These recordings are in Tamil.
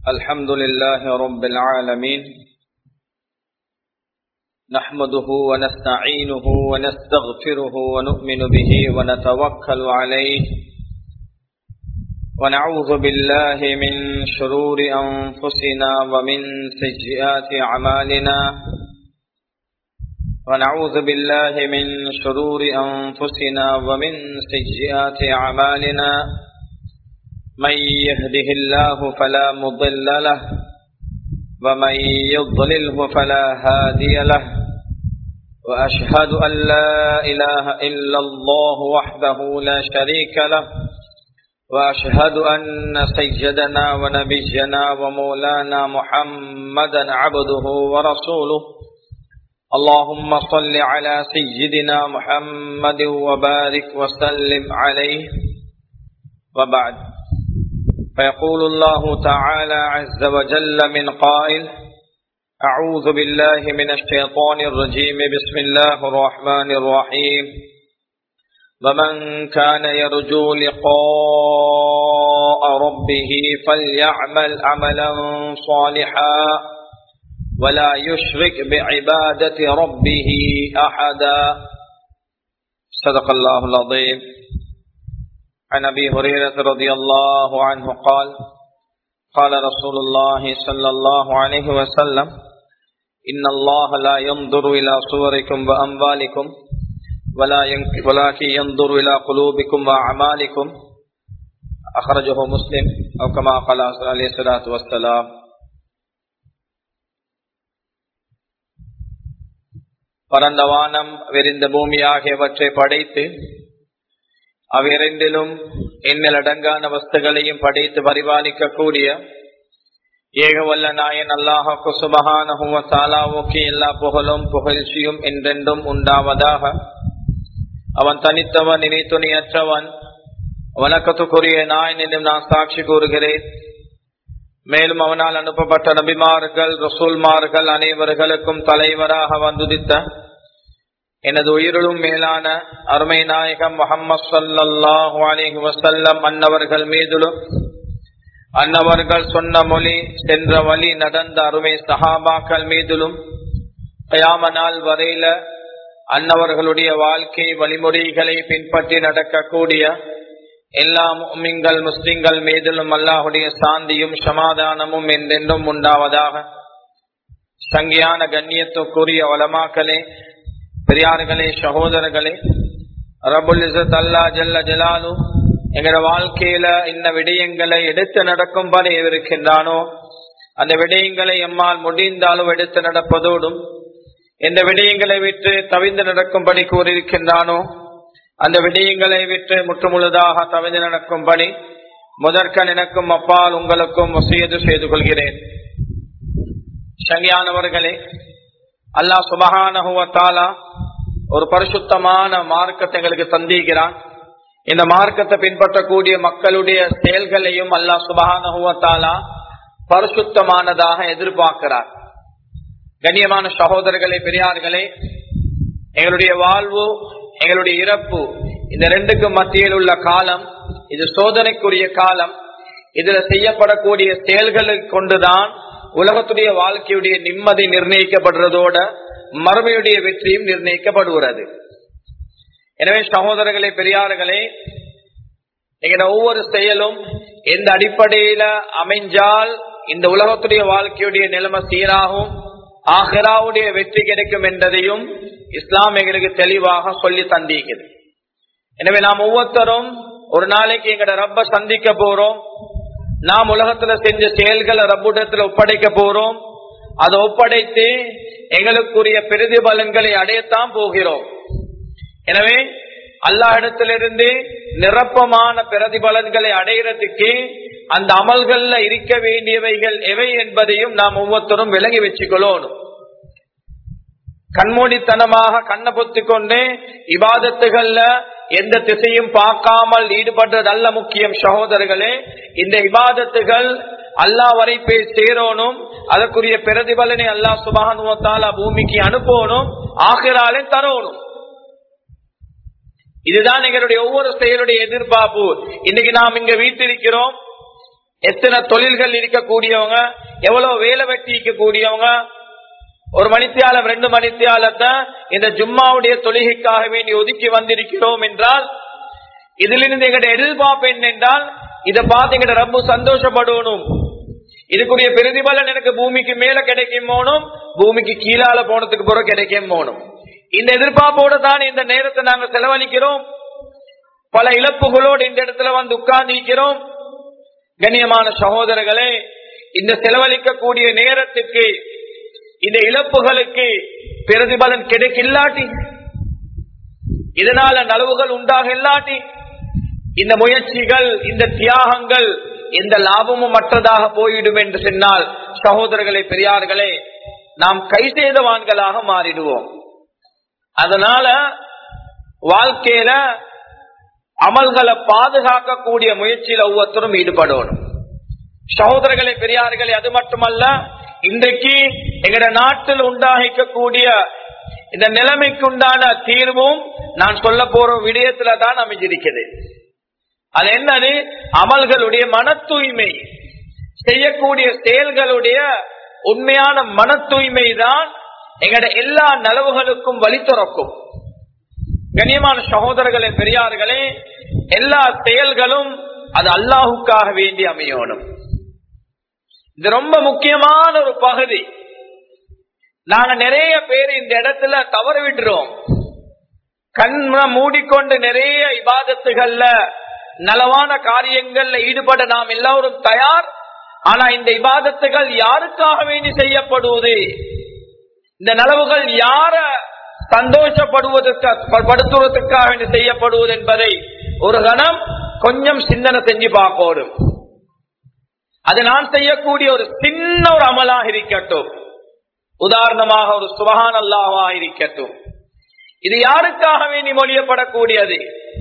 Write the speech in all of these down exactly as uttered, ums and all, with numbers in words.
الحمد لله رب العالمين نحمده ونستعينه ونستغفره ونؤمن به ونتوكل عليه ونعوذ بالله من شرور أنفسنا ومن سيئات أعمالنا ونعوذ بالله من شرور أنفسنا ومن سيئات أعمالنا من يهده الله فلا مضل له ومن يضلله فلا هادي له وأشهد أن لا إله إلا الله وحده لا شريك له وأشهد أن سيدنا ونبينا ومولانا محمدا عبده ورسوله اللهم صل على سيدنا محمد وبارك وسلم عليه وبعد فيقول الله تعالى عز وجل من قائل أعوذ بالله من الشيطان الرجيم بسم الله الرحمن الرحيم ومن كان يرجو لقاء ربه فليعمل عملا صالحا ولا يشرك بعبادة ربه أحدا صدق الله العظيم عن أبي هريرة رضي الله عنه قال قال رسول الله صلى الله عليه وسلم إن الله لا ينظر إلى صوركم وأموالكم ولكن ينظر إلى قلوبكم وأعمالكم أخرجه مسلم أو كما قال عليه الصلاة والسلام. பரந்த வானம் விரிந்த பூமி ஆகியவற்றை படைத்து அவ்விரண்டிலும் எண்ணிலடங்கான வஸ்துகளையும் படைத்து பரிபாலிக்க கூடிய ஏகவல்ல நாயன் அல்லாஹு சுப்ஹானஹு வ தஆலாவுக்கு எல்லா புகழும் புகழ்ச்சியும் என்றென்றும் உண்டாவதாக. அவன் தனித்தவன், இணை துணையற்றவன், வணக்கத்துக்குரிய நாயன் என்றும் நான் சாட்சி கூறுகிறேன். மேலும் அவனால் அனுப்பப்பட்ட நபிமார்கள் ரசூல்மார்கள் அனைவர்களுக்கும் தலைவராக வந்துதித்த எனது உயிரிலும் மேலான அருமை நாயகம் முஹம்மது ஸல்லல்லாஹு அலைஹி வஸல்லம் அன்னவர்கள் மீதிலும் அன்னவர்கள் சொன்ன மொழி சென்ற வழி நடந்த அருமை சஹாபாக்கள் மீதிலும் கியாம நாள் வரையில அன்னவர்களுடைய வாழ்க்கை வழிமுறைகளை பின்பற்றி நடக்கக்கூடிய எல்லா முஃமின்கள் முஸ்லிம்கள் மீதிலும் அல்லாஹுடைய சாந்தியும் சமாதானமும் என்றென்றும் உண்டாவதாக. சங்கியான கண்ணியத்துக்குரிய உலமாக்களே, பெரியார்களே, சகோதரர்களே, ரப்புல் இஸ்ஸத் அல்லாஹ் ஜல்ல ஜலாலு எங்களோட வாழ்க்கையில இந்த விடயங்களை எடுத்து நடக்கும்படி இருக்கின்றானோ அந்த விடயங்களை எம்மால் முடிந்தாலும் எடுத்து நடப்பதோடும் எந்த விடயங்களை விட்டு தவிந்து நடக்கும்படி கூறியிருக்கின்றானோ அந்த விடயங்களை விட்டு முற்றுமுழுதாக தவிந்து நடக்கும்படி முதற்க எனக்கும் அப்பால் உங்களுக்கும் வசியத்து செய்து கொள்கிறேன். சங்கியானவர்களே, அல்லாஹ் சுப்ஹானஹு வ தஆலா ஒரு பரிசுத்தமான மார்க்கத்தை எங்களுக்கு தந்திருக்கிறான். இந்த மார்க்கத்தை பின்பற்றக்கூடிய மக்களுடைய செயல்களையும் அல்லாஹ் சுப்ஹானஹு வ தஆலா பரிசுத்தமானதாக எதிர்பார்க்கிறார். கண்ணியமான சகோதரர்களே, பெரியார்களே, எங்களுடைய வாழ்வு எங்களுடைய இறப்பு இந்த ரெண்டுக்கு மத்தியில் உள்ள காலம் இது சோதனைக்குரிய காலம். இதுல செய்யப்படக்கூடிய செயல்களை கொண்டுதான் உலகத்துடைய வாழ்க்கையுடைய நிம்மதி நிர்ணயிக்கப்படுறதோட மறுமையுடைய வெற்றியும் நிர்ணயிக்கப்படுகிறது. எனவே சகோதரர்களே, பெரியார்களே, எங்களோட ஒவ்வொரு செயலும் எந்த அடிப்படையில அமைஞ்சால் இந்த உலகத்துடைய வாழ்க்கையுடைய நிலைமை சீராகும், ஆகிராவுடைய வெற்றி கிடைக்கும் என்பதையும் இஸ்லாம் எங்களுக்கு தெளிவாக சொல்லி தந்திருக்கிறது. எனவே நாம் ஒவ்வொருத்தரும் ஒரு நாளைக்கு எங்களோட ரப்ப சந்திக்க போறோம். நாம் உலகத்துல செஞ்ச செயல்களை ரப்புடத்துல ஒப்படைக்க போறோம். அதை ஒப்படைத்து எங்களுக்குரிய பிரதிபலன்களை அடையத்தான் போகிறோம். எனவே அல்லாஹ் இடத்திலிருந்து நிரப்பமான பிரதிபலன்களை அடைகிறதுக்கு அந்த அமல்கள்ல இருக்க வேண்டியவைகள் எவை என்பதையும் நாம் ஒவ்வொருத்தரும் விளங்கி வச்சுக்கொள்ளணும். கண்மூடித்தனமாக கண்ணை பொத்திக் கொண்டு இபாதத்துகள்ல எந்த திசையும் பார்க்காமல் ஈடுபடுறது அல்ல முக்கியம். சகோதரர்களே, இந்த இபாதத்துகள் அல்லாஹ் வரை போய் சேரணும், அதற்குரிய பிரதிபலனை அல்லாஹ் சுப்ஹானஹு வ தஆலா பூமிக்கு அனுப்பணும், ஆகிராலே தரணும். இதுதான் எங்களுடைய ஒவ்வொரு செயலுடைய எதிர்பார்ப்பு. இன்னைக்கு நாம் இங்க வீட்டிருக்கிறோம், எத்தனை தொழில்கள் இருக்கக்கூடியவங்க, எவ்வளவு வேலை வெட்டி இருக்கக்கூடியவங்க, ஒரு மணித்தியாலம் ரெண்டு மணித்தியாலத்தை இந்த ஜும்மாவுடைய தொழுகைக்காக வேண்டி ஒதுக்கி வந்திருக்கிறோம் என்றால் இதிலிருந்து எங்கட எதிர்பார்ப்பு என்னென்றால் இதை பார்த்து எங்கட ரப்பு சந்தோஷப்படணும், இதுக்குரிய பிரதிபலன் எனக்கு பூமிக்கு மேல கிடைக்கும் போனும், பூமிக்கு கீழால போனதுக்கு பிறகு கிடைக்கும் போனும். இந்த எதிர்பார்ப்போடு தான் இந்த நேரத்தை நாங்க செலவழிக்கிறோம். பல இழப்புகளோடு இந்த இடத்துல வந்து உட்கார்ந்து இருக்கிறோம். கண்ணியமான சகோதரர்களே, இந்த செலவழிக்கக்கூடிய நேரத்துக்கு இந்த இழப்புகளுக்கு பிரதிபலன் கிடைக்கலாட்டி, இதனால நலவுகள் உண்டாக இல்லாட்டி, இந்த முயற்சிகள் இந்த தியாகங்கள் எந்த லாபமும் மற்றதாக போயிடும் என்று சொன்னால் சகோதரர்களே பெரியார்களே நாம் கை செய்தவான்களாக மாறிடுவோம். அதனால வாழ்க்கையில அமல்களை பாதுகாக்கக்கூடிய முயற்சியில் ஒவ்வொருத்தரும் ஈடுபடணும். சகோதரர்களே பெரியார்களே, அது மட்டுமல்ல, இன்றைக்கு எங்கட நாட்டில் உண்டாகிக்கக்கூடிய இந்த நிலைமைக்கு உண்டான தீர்வும் நான் சொல்ல போற விடயத்துல தான் அமைஞ்சிருக்கிறது. அது என்னது? அமல்களுடைய மன தூய்மை, செய்யக்கூடிய செயல்களுடைய உண்மையான மன தூய்மை தான் எங்கட எல்லா நலவுகளுக்கும் வழி திறக்கும். கண்ணியமான சகோதரர்களே பெரியார்களே, எல்லா செயல்களும் அது அல்லாஹுக்காக வேண்டி அமையணும். இது ரொம்ப முக்கியமான ஒரு பகுதி. நாங்க நிறைய பேர் இந்த இடத்துல தவறு விடுறோம். கண்ணை மூடிக்கொண்டு நிறைய இபாதத்துகள்ல நலவான காரியங்கள்ல ஈடுபட நாம் எல்லாரும் தயார். ஆனா இந்த இபாதத்துகள் யாருக்காக வேண்டி செய்யப்படுவது, இந்த நலவுகள் யார சந்தோஷப்படுவதற்காக வேண்டி செய்யப்படுவது என்பதை ஒரு கணம் கொஞ்சம் சிந்தனை செஞ்சு பார்க்கணும். அது நான் செய்யக்கூடிய ஒரு சின்ன ஒரு அமலாக இருக்கட்டும், உதாரணமாக ஒரு சுபஹான் அல்லாஹ்வாக இருக்கட்டும், இது யாருக்காக வேண்டி மொழியப்படக்கூடியது?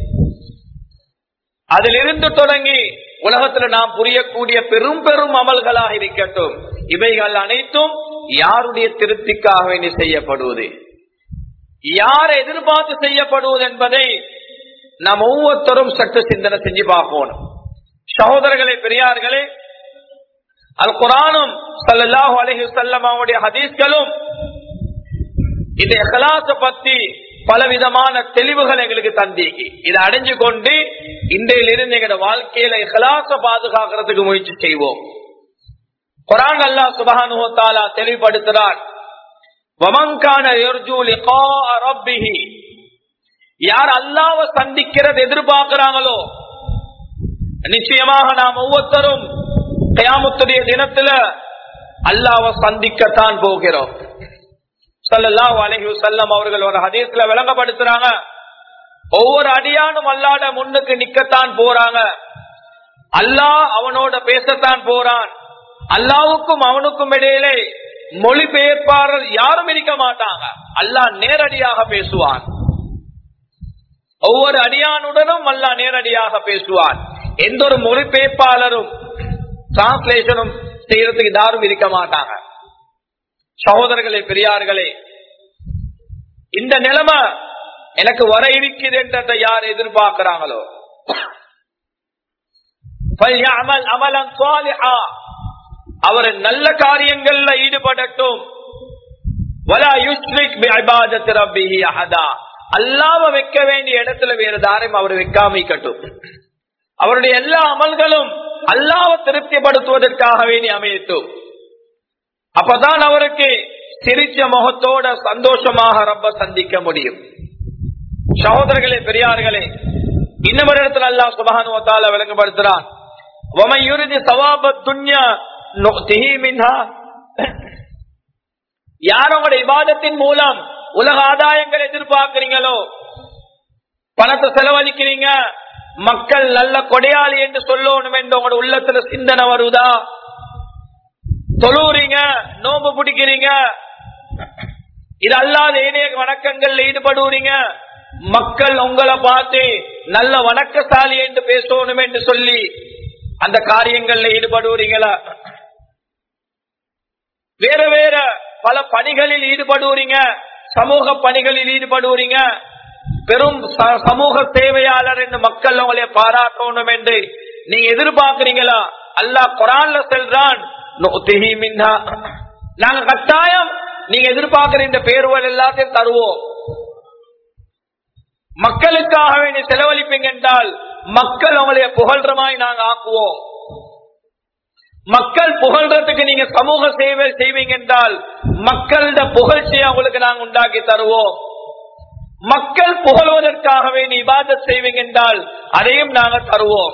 அதிலிருந்து தொடங்கி உலகத்துல நாம் புரியக்கூடிய பெரும் பெரும் அமல்களாக இருக்கட்டும், இவைகள் அனைத்தும் யாருடைய திருப்திக்காக வேண்டி செய்யப்படுவது, யாரை எதிர்பார்த்து செய்யப்படுவது என்பதை நாம் ஒவ்வொருத்தரும் சற்று சிந்தனை செஞ்சு பார்க்கணும். சகோதரர்களே பெரியார்களே, அல் குர்ஆனும் ஸல்லல்லாஹு அலைஹி வஸல்லம் அவருடைய ஹதீஸ்களும் இந்த இஹ்லாஸ பத்தி பலவிதமான தெளிவுகள் எங்களுக்கு தந்தீங்க. இதை அடைஞ்சு கொண்டு இன்றையிலிருந்து எங்களோட வாழ்க்கையில இஹ்லாஸ பாதுகாக்கிறதுக்கு முயற்சி செய்வோம். குர்ஆன் அல்லாஹ் சுப்ஹானஹு வ தஆலா தெளிவுபடுத்துறார், வமன் கான யர்ஜூ லிகாஅ ரப்பிஹி, யார் அல்லாஹ்வை சந்திக்கிறது எதிர்பார்க்கிறாங்களோ, நிச்சயமாக நாம் ஒவ்வொருத்தரும் கியாமத்துடைய தினத்துல அல்லாஹ்வை சந்திக்கத்தான் போகிறோம். ஸல்லல்லாஹு அலைஹி வஸல்லம் அவர்கள் ஒரு ஹதீஸ்ல விளங்கப்படுத்துறாங்க, ஒவ்வொரு அடியானும் அல்லாஹ்ட முன்னுக்கு நிக்கத்தான் போறாங்க. அல்லாஹ் அவனோட பேசத்தான் போறான். அல்லாஹ்வுக்கும் அவனுக்கும் இடையிலே மொழிபெயர்ப்பாளர் யாரும் இருக்க மாட்டாங்க. அல்லாஹ் நேரடியாக பேசுவான். ஒவ்வொரு அடியானுடனும் அல்லாஹ் நேரடியாக பேசுவான். எந்த ஒரு மொழிபெயர்ப்பாளரும் டிரான்ஸ்லேஷனும் செய்யறதுக்கு யாரும் இருக்க மாட்டாங்க. சகோதரர்களே பெரியார்களே, இந்த நிலைமை எனக்கு வர இருக்குது என்றதை யார் எதிர்பார்க்கிறாங்களோ, அவர் நல்ல காரியங்கள்ல ஈடுபடட்டும். அல்லாஹ்வை வைக்க வேண்டிய இடத்துல வேறு தாரையும் அவர் வைக்காமக்கட்டும். அவருடைய எல்லா அமல்களும் அல்லாஹ்வை திருப்திப்படுத்துவதற்காக வேண்டி அமையட்டும். அப்பதான் அவருக்கு சிரிச்ச முகத்தோட சந்தோஷமாக ரப்ப சந்திக்க முடியும். சகோதரர்களே பெரியார்களே, இன்னொரு இடத்துல அல்லாஹ் சுப்ஹானஹு வ தஆலா விளங்கப்படுத்துறான், வமன் யுரிது ஸவாபத் துன்யா நுக்திஹி மின்ஹா, யார் உங்களுடைய இபாதத்தின் மூலம் உலக ஆதாயங்கள் எதிர்பார்க்கிறீங்களோ, பணத்தை செலவழிக்கிறீங்க, மக்கள் நல்ல கொடையாளி என்று சொல்லணும் என்று உங்களோட உள்ளத்துல சிந்தனை வருதா? தொழுறீங்க, நோம்பு பிடிக்கிறீங்க, இது அல்லாத ஏனைய வணக்கங்கள்ல ஈடுபடுறீங்க, மக்கள் உங்களை பார்த்து நல்ல வணக்கசாலி என்று பேசணும் என்று சொல்லி அந்த காரியங்கள்ல ஈடுபடுறீங்களா? வேற வேற பல பணிகளில் ஈடுபடுறீங்க, சமூக பணிகளில் ஈடுபடுறீங்க, பெரும் சமூக சேவையாளர் என்று மக்கள் உங்களை பாராட்டணும் என்று நீங்க எதிர்பார்க்கிறீங்களா? அல்லாஹ் குர்ஆன்ல சொல்றான், நுதிஹி மின்ஹா, நாங்க கட்டாயம் நீங்க எதிர்பார்க்கிற இந்த பேருவல் எல்லாத்தையும் தருவோம். மக்களுக்காக வேண்டி செலவழிப்பீங்க என்றால் மக்கள் உங்களைய புகழ்றமாய் நாங்க ஆக்குவோம். மக்கள் புகழ்றதுக்கு நீங்க சமூக சேவை செய்வீங்க என்றால் மக்களோட புகழ்ச்சியை உங்களுக்கு நாங்க உண்டாக்கி தருவோம். மக்கள் புகழ்வதற்காக வேண்டி இபாதத் செய்வீங்க என்றால் அதையும் நாங்க தருவோம்.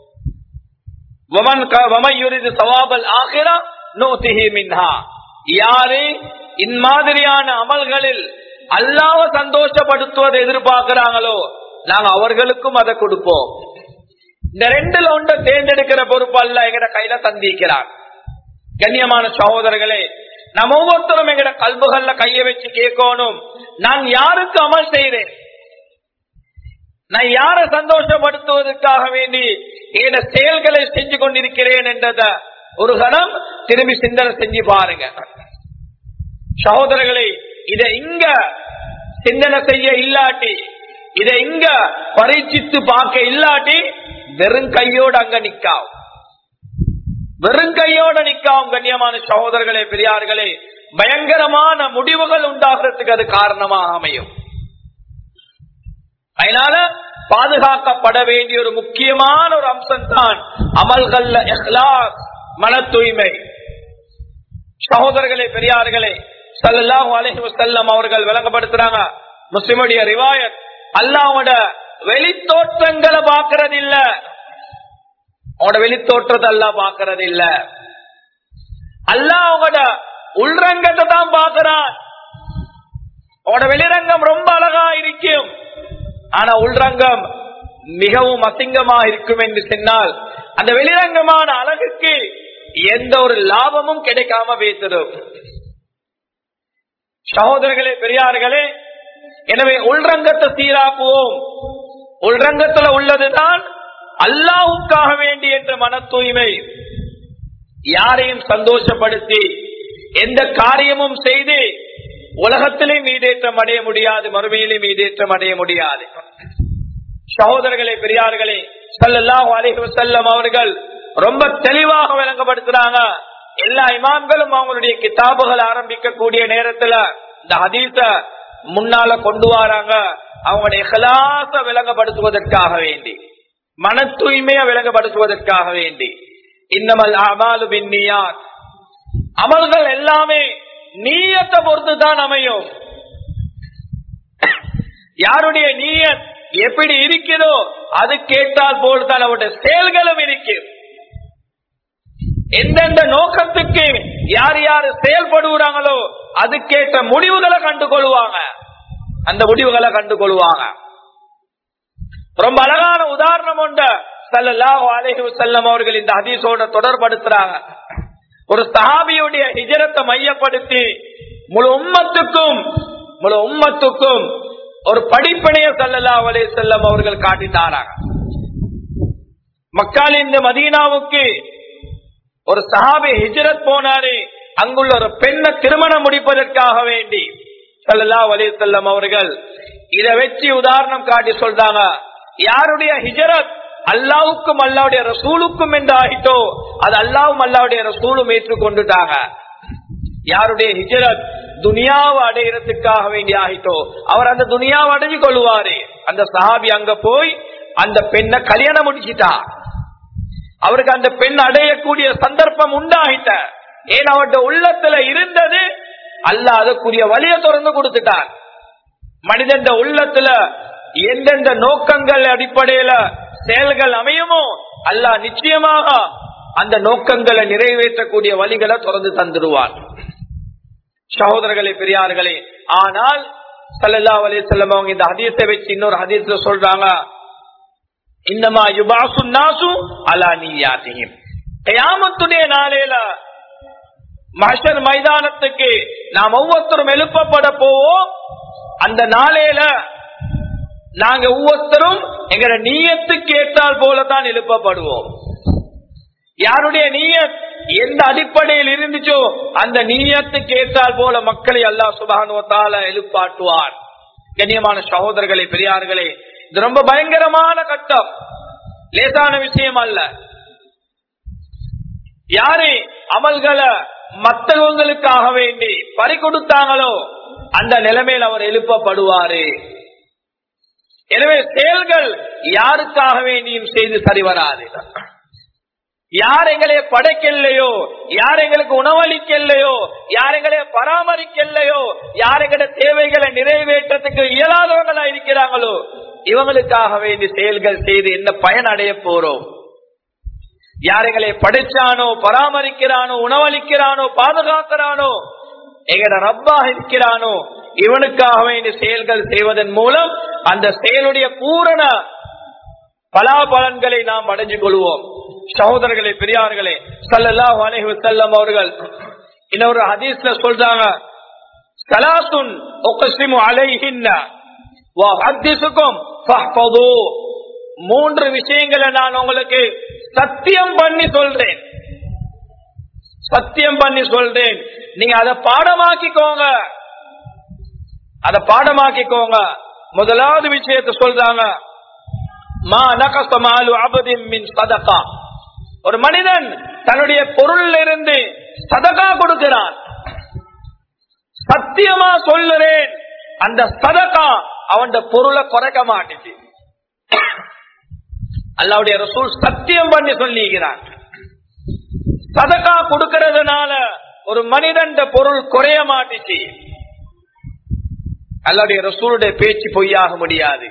யாரு இம்மாதிரியான அமல்களில் அல்லாஹ்வை சந்தோஷப்படுத்துவதை எதிர்பார்க்கிறாங்களோ நாங்க அவர்களுக்கும் அதை கொடுப்போம். இந்த ரெண்டுல ஒன்றை தேர்ந்தெடுக்கிற பொறுப்பு அல்ல எங்கட கையில தந்திக்கிறார். கண்ணியமான சகோதரர்களே, நம்ம ஒவ்வொருத்தரும் எங்கட கல்புகள்ல கைய வச்சு கேட்கணும், நான் யாருக்கு அமல் செய்றேன், நான் யாரை சந்தோஷப்படுத்துவதற்காக வேண்டி எங்கட செயல்களை செஞ்சு கொண்டிருக்கிறேன் என்றத ஒரு கணம் திரும்பி சிந்தனை செஞ்சு பாருங்க. சகோதரர்களே, இதை இங்க சிந்தனை செய்ய இல்லாட்டி, இதை இங்க பரீட்சித்து பார்க்க இல்லாட்டி வெறும் கையோடு அங்க நிக்காம், வெறும் கையோட நிக்காம். கண்ணியமான சகோதரர்களே, பெரியார்களே, பயங்கரமான முடிவுகள் உண்டாகிறதுக்கு அது காரணமாக அமையும். அதனால பாதுகாக்கப்பட வேண்டிய ஒரு முக்கியமான ஒரு அம்சம் தான் அமல்கள்ல இஹ்லாஸ், மன தூய்மை. சகோதரர்களே, பெரியார்களே, ஸல்லல்லாஹு அலைஹி வஸல்லம் அவர்கள் விளங்கப்படுத்துறாங்க, முஸ்லிமுடைய ரிவாயத், அல்லாஹ்வோட வெளித்தோற்றங்களை பார்க்கறது இல்ல, அவனோட வெளித்தோற்றத்தை அல்லாஹ் பார்க்கறது இல்ல, அல்லாஹ் அவனோட உள்ரங்கத்தை தான் பார்க்கிறான். அவனோட வெளிரங்கம் ரொம்ப அழகா இருக்கும், ஆனா உள்ரங்கம் மிகவும் அசிங்கமா இருக்கும் என்று சொன்னால் அந்த வெளிரங்கமான அழகுக்கு எந்த ஒரு லாபமும் கிடைக்காம பேசிடும். சகோதரர்களே, பெரியார்களே, எனவே உள்ரங்கத்தை சீராக்குவோம். உள்ரங்கத்துல உள்ளதுதான் அல்லாஹ்வுக்காக வேண்டி என்ற மன தூய்மை. யாரையும் சந்தோஷப்படுத்தி எந்த காரியமும் செய்து உலகத்திலே மீதேற்றம் அடைய முடியாது, மறுமையிலே மீதேற்றம் அடைய முடியாது. சகோதரர்களே, பெரியார்களே, ஸல்லல்லாஹு அலைஹி வஸல்லம் அவர்கள் ரொம்ப தெளிவாக விளங்கப்படுத்துறாங்க. எல்லா இமாம்களும் அவங்களுடைய கிதாபுகள் ஆரம்பிக்கக்கூடிய நேரத்துல இந்த ஹதீஸ முன்னால கொண்டு வராங்க, அவங்களுடைய இஹ்லாஸ விளங்கப்படுத்துவதற்காக வேண்டி, மன தூய்மையை விளங்கப்படுத்துவதற்காக வேண்டி. இன்னமல் அமாலு பின்னியாத், அமல்கள் எல்லாமே நீயத்தை பொறுத்து தான் அமையும். யாருடைய நீயத் எப்படி இருக்கிறதோ அது கேட்டால் போல்தான் அவருடைய செயல்களும் இருக்கும். எந்தெந்த நோக்கத்துக்கு யார் யாரு செயல்படுகிறாங்களோ அதுக்கேற்ற முடிவுகளை கண்டுகொள்வாங்க, அந்த முடிவுகளை கண்டுகொள்வாங்க. ரொம்ப அழகான உதாரணம் உண்டு. ஸல்லல்லாஹு அலைஹி வஸல்லம் அவர்கள் இந்த ஹதீஸோட தொடர்படுத்துறாங்க. ஒரு சஹாபியுடைய ஹிஜ்ரத்தை மையப்படுத்தி முழு உம்மத்துக்கும் முழு உம்மத்துக்கும் ஒரு படிப்பினையை ஸல்லல்லாஹு அலைஹி வஸல்லம் அவர்கள் காட்டினாராங்க. மக்காலிருந்து மதீனாவுக்கு ஒரு சஹாபி ஹிஜ்ரத் போனாரு, அங்குள்ள ஒரு பெண்ணை திருமணம் முடிப்பதற்காக வேண்டி. ஸல்லல்லாஹு அலைஹி வஸல்லம் அவர்கள் இதை வச்சு உதாரணம் காட்டி சொல்றாங்க, யாருடைய ஹிஜ்ரத் அல்லாஹ்வுக்கும் அல்லாஹ்வுடைய ரசூலுக்கும் என்று ஆகிட்டோ அது அல்லாஹ்வும் அல்லாஹ்வுடைய ரசூலும் ஏற்றுக்கொண்டுட்டாங்க. யாருடைய ஹிஜ்ரத் துனியாவை அடைகிறதுக்காக வேண்டி ஆகிட்டோ அவர் அந்த துனியாவை அடைஞ்சு கொள்வாரு. அந்த சஹாபி அங்க போய் அந்த பெண்ணை கல்யாணம் முடிச்சிட்டா, அவருக்கு அந்த பெண் அடையக்கூடிய சந்தர்ப்பம் உண்டாகிட்ட. ஏன் அவருடைய உள்ளத்துல இருந்தது, அல்லாஹ் அதற்குரிய வழியை திறந்து கொடுத்துட்டார். மனிதன் உள்ளத்துல எந்தெந்த நோக்கங்கள் அடிப்படையில செயல்கள் அமையுமோ அல்லாஹ் நிச்சயமாக அந்த நோக்கங்களை நிறைவேற்றக்கூடிய வழிகளை திறந்து தந்துடுவார். சகோதரர்களே, பெரியார்களே, ஆனால் ஸல்லல்லாஹு அலைஹி வஸல்லம் அவங்க இந்த ஹதீஸை வச்சு இன்னொரு ஹதீஸ்ல சொல்றாங்க, இன்னமா யுபாசு நாசு அலா நிய்யாத்திஹிம். கியாமத்துடைய நாளையில மஹ்ஷர் மைதானத்துக்கு நாம் ஒவ்வொருத்தரும் எழுப்பப்பட போவோம். அந்த நாளையில நாங்க ஒவ்வொருத்தரும் எங்க நீயத்துக்கு ஏற்றால் போலதான் எழுப்பப்படுவோம். யாருடைய நீயத் எந்த அடிப்படையில் இருந்துச்சோ அந்த நீயத்துக்கு ஏற்றால் போல மக்களை அல்லாஹ் சுப்ஹானஹு வ தஆலா எழுப்பாட்டுவார். கண்ணியமான சகோதரர்களே, பெரியார்களே, இது ரொம்ப பயங்கரமான கட்டம், லேசான விஷயம் அல்ல. யாரு அமல்களை மற்றவங்களுக்காக வேண்டி பறி கொடுத்தாங்களோ அந்த நிலைமையில் அவர் எழுப்பப்படுவாரு. எனவே செயல்கள் யாருக்காக வேண்டியும் செய்து சரி வராது. யார் எங்களை படைக்கலையோ, யார் எங்களுக்கு உணவளிக்கலையோ, யார் எங்களை பராமரிக்கலையோ, யார் எங்களோட தேவைகளை நிறைவேற்றத்துக்கு இயலாதவங்களா இருக்கிறாங்களோ இவங்களுக்காக வேண்டி செயல்கள் செய்து என்ன பயன் அடைய போறோம்? யார் எங்களை படைச்சானோ, பராமரிக்கிறானோ, உணவளிக்கிறானோ, பாதுகாக்கிறானோ, எங்கட ரப்பாக இருக்கிறானோ இவனுக்காக வேண்டிய செயல்கள் செய்வதன் மூலம் அந்த செயலுடைய பூரண பலாபலன்களை நாம் அடைஞ்சு கொள்வோம். சகோதரர்களே, பெரியார்களே, ஸல்லல்லாஹு அலைஹி வஸல்லம் அவர்கள் இன்னொரு ஹதீஸ்ல சொல்றாங்க, ஸலாத்துன் உக்ஸிமு அலைஹின்ன வ ஹதீஸுக்கும் ஃபஹ்ஃபது. மூன்று விஷயங்களை நான் உங்களுக்கு சத்தியம் பண்ணி சொல்றேன், சத்தியம் பண்ணி சொல்றேன், நீங்க அதை பாடமாக்கிக்கோங்க, அதை பாடமாக்கிக்கோங்க. முதலாவது விஷயத்தை சொல்றாங்க, மா நகஸ மாலு அப்தின் மின் ஸதகா. ஒரு மனிதன் தன்னுடைய பொருளில் இருந்து சதகா கொடுக்கிறான், சத்தியமா சொல்லுறேன் அந்த சதகா அவன் பொருளை குறைக்க மாட்டேங்குது. அல்லாஹ்வுடைய ரசூல் சத்தியம் பண்ணி சொல்லிக்கிறான், சதகா கொடுக்கிறதுனால ஒரு மனிதன் பொருள் குறைய மாட்டுச்சு. அல்லாஹ்வுடைய ரசூலுடைய பேச்சு பொய்யாக முடியாது.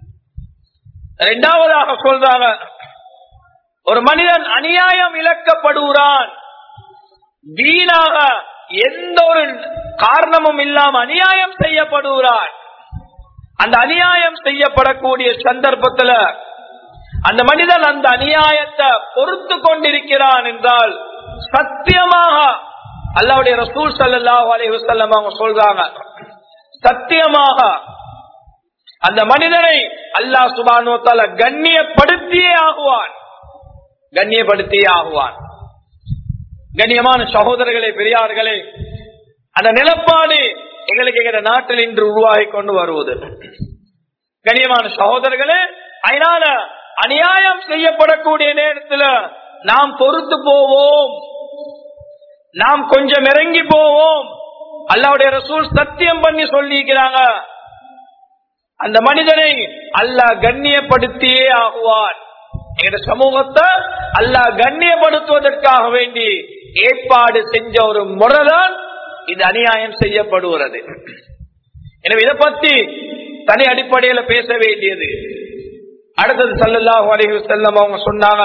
இரண்டாவதாக சொல்றாங்க, ஒரு மனிதன் அநியாயம் இழக்கப்படுகிறான், வீணாக எந்த ஒரு காரணமும் இல்லாம அநியாயம் செய்யப்படுகிறான். அந்த அநியாயம் செய்யப்படக்கூடிய சந்தர்ப்பத்தில் அந்த மனிதன் அந்த அநியாயத்தை பொறுத்து கொண்டிருக்கிறான் என்றால் சத்தியமாக அல்லாஹ்வுடைய ரசூல் ஸல்லல்லாஹு அலைஹி வஸல்லம் அவங்க சொல்றாங்க, சத்தியமாக அந்த மனிதனை அல்லாஹ் சுப்ஹானஹு வ தஆலா கண்ணியப்படுத்தியே ஆகுவான், கண்ணியப்படுத்தியே ஆகுவான். கண்ணியமான சகோதரர்களே, பெரியார்களே, அந்த நிலப்பாடு எங்களுக்கு எங்க நாட்டில் இன்று உருவாகி கொண்டு வருவது. கண்ணியமான சகோதரர்களே, அதனால அநியாயம் செய்யப்படக்கூடிய நேரத்தில் நாம் பொறுத்து போவோம், நாம் கொஞ்சம் இறங்கி போவோம். அல்லாஹ்வுடைய ரசூல் சத்தியம் பண்ணி சொல்லிக்கிறாங்க, அந்த மனிதனை அல்லாஹ் கண்ணியப்படுத்தியே ஆகுவான். எங்க சமூகத்தை அல்லாஹ் கண்ணியப்படுத்துவதற்காக வேண்டி ஏற்பாடு செஞ்ச ஒரு முறைதான் இது அநியாயம் செய்யப்படுகிறது. எனவே இதை பத்தி தனி அடிப்படையில் பேச வேண்டியது. அடுத்தது ஸல்லல்லாஹு அலைஹி வஸல்லம் அவங்க சொன்னாங்க,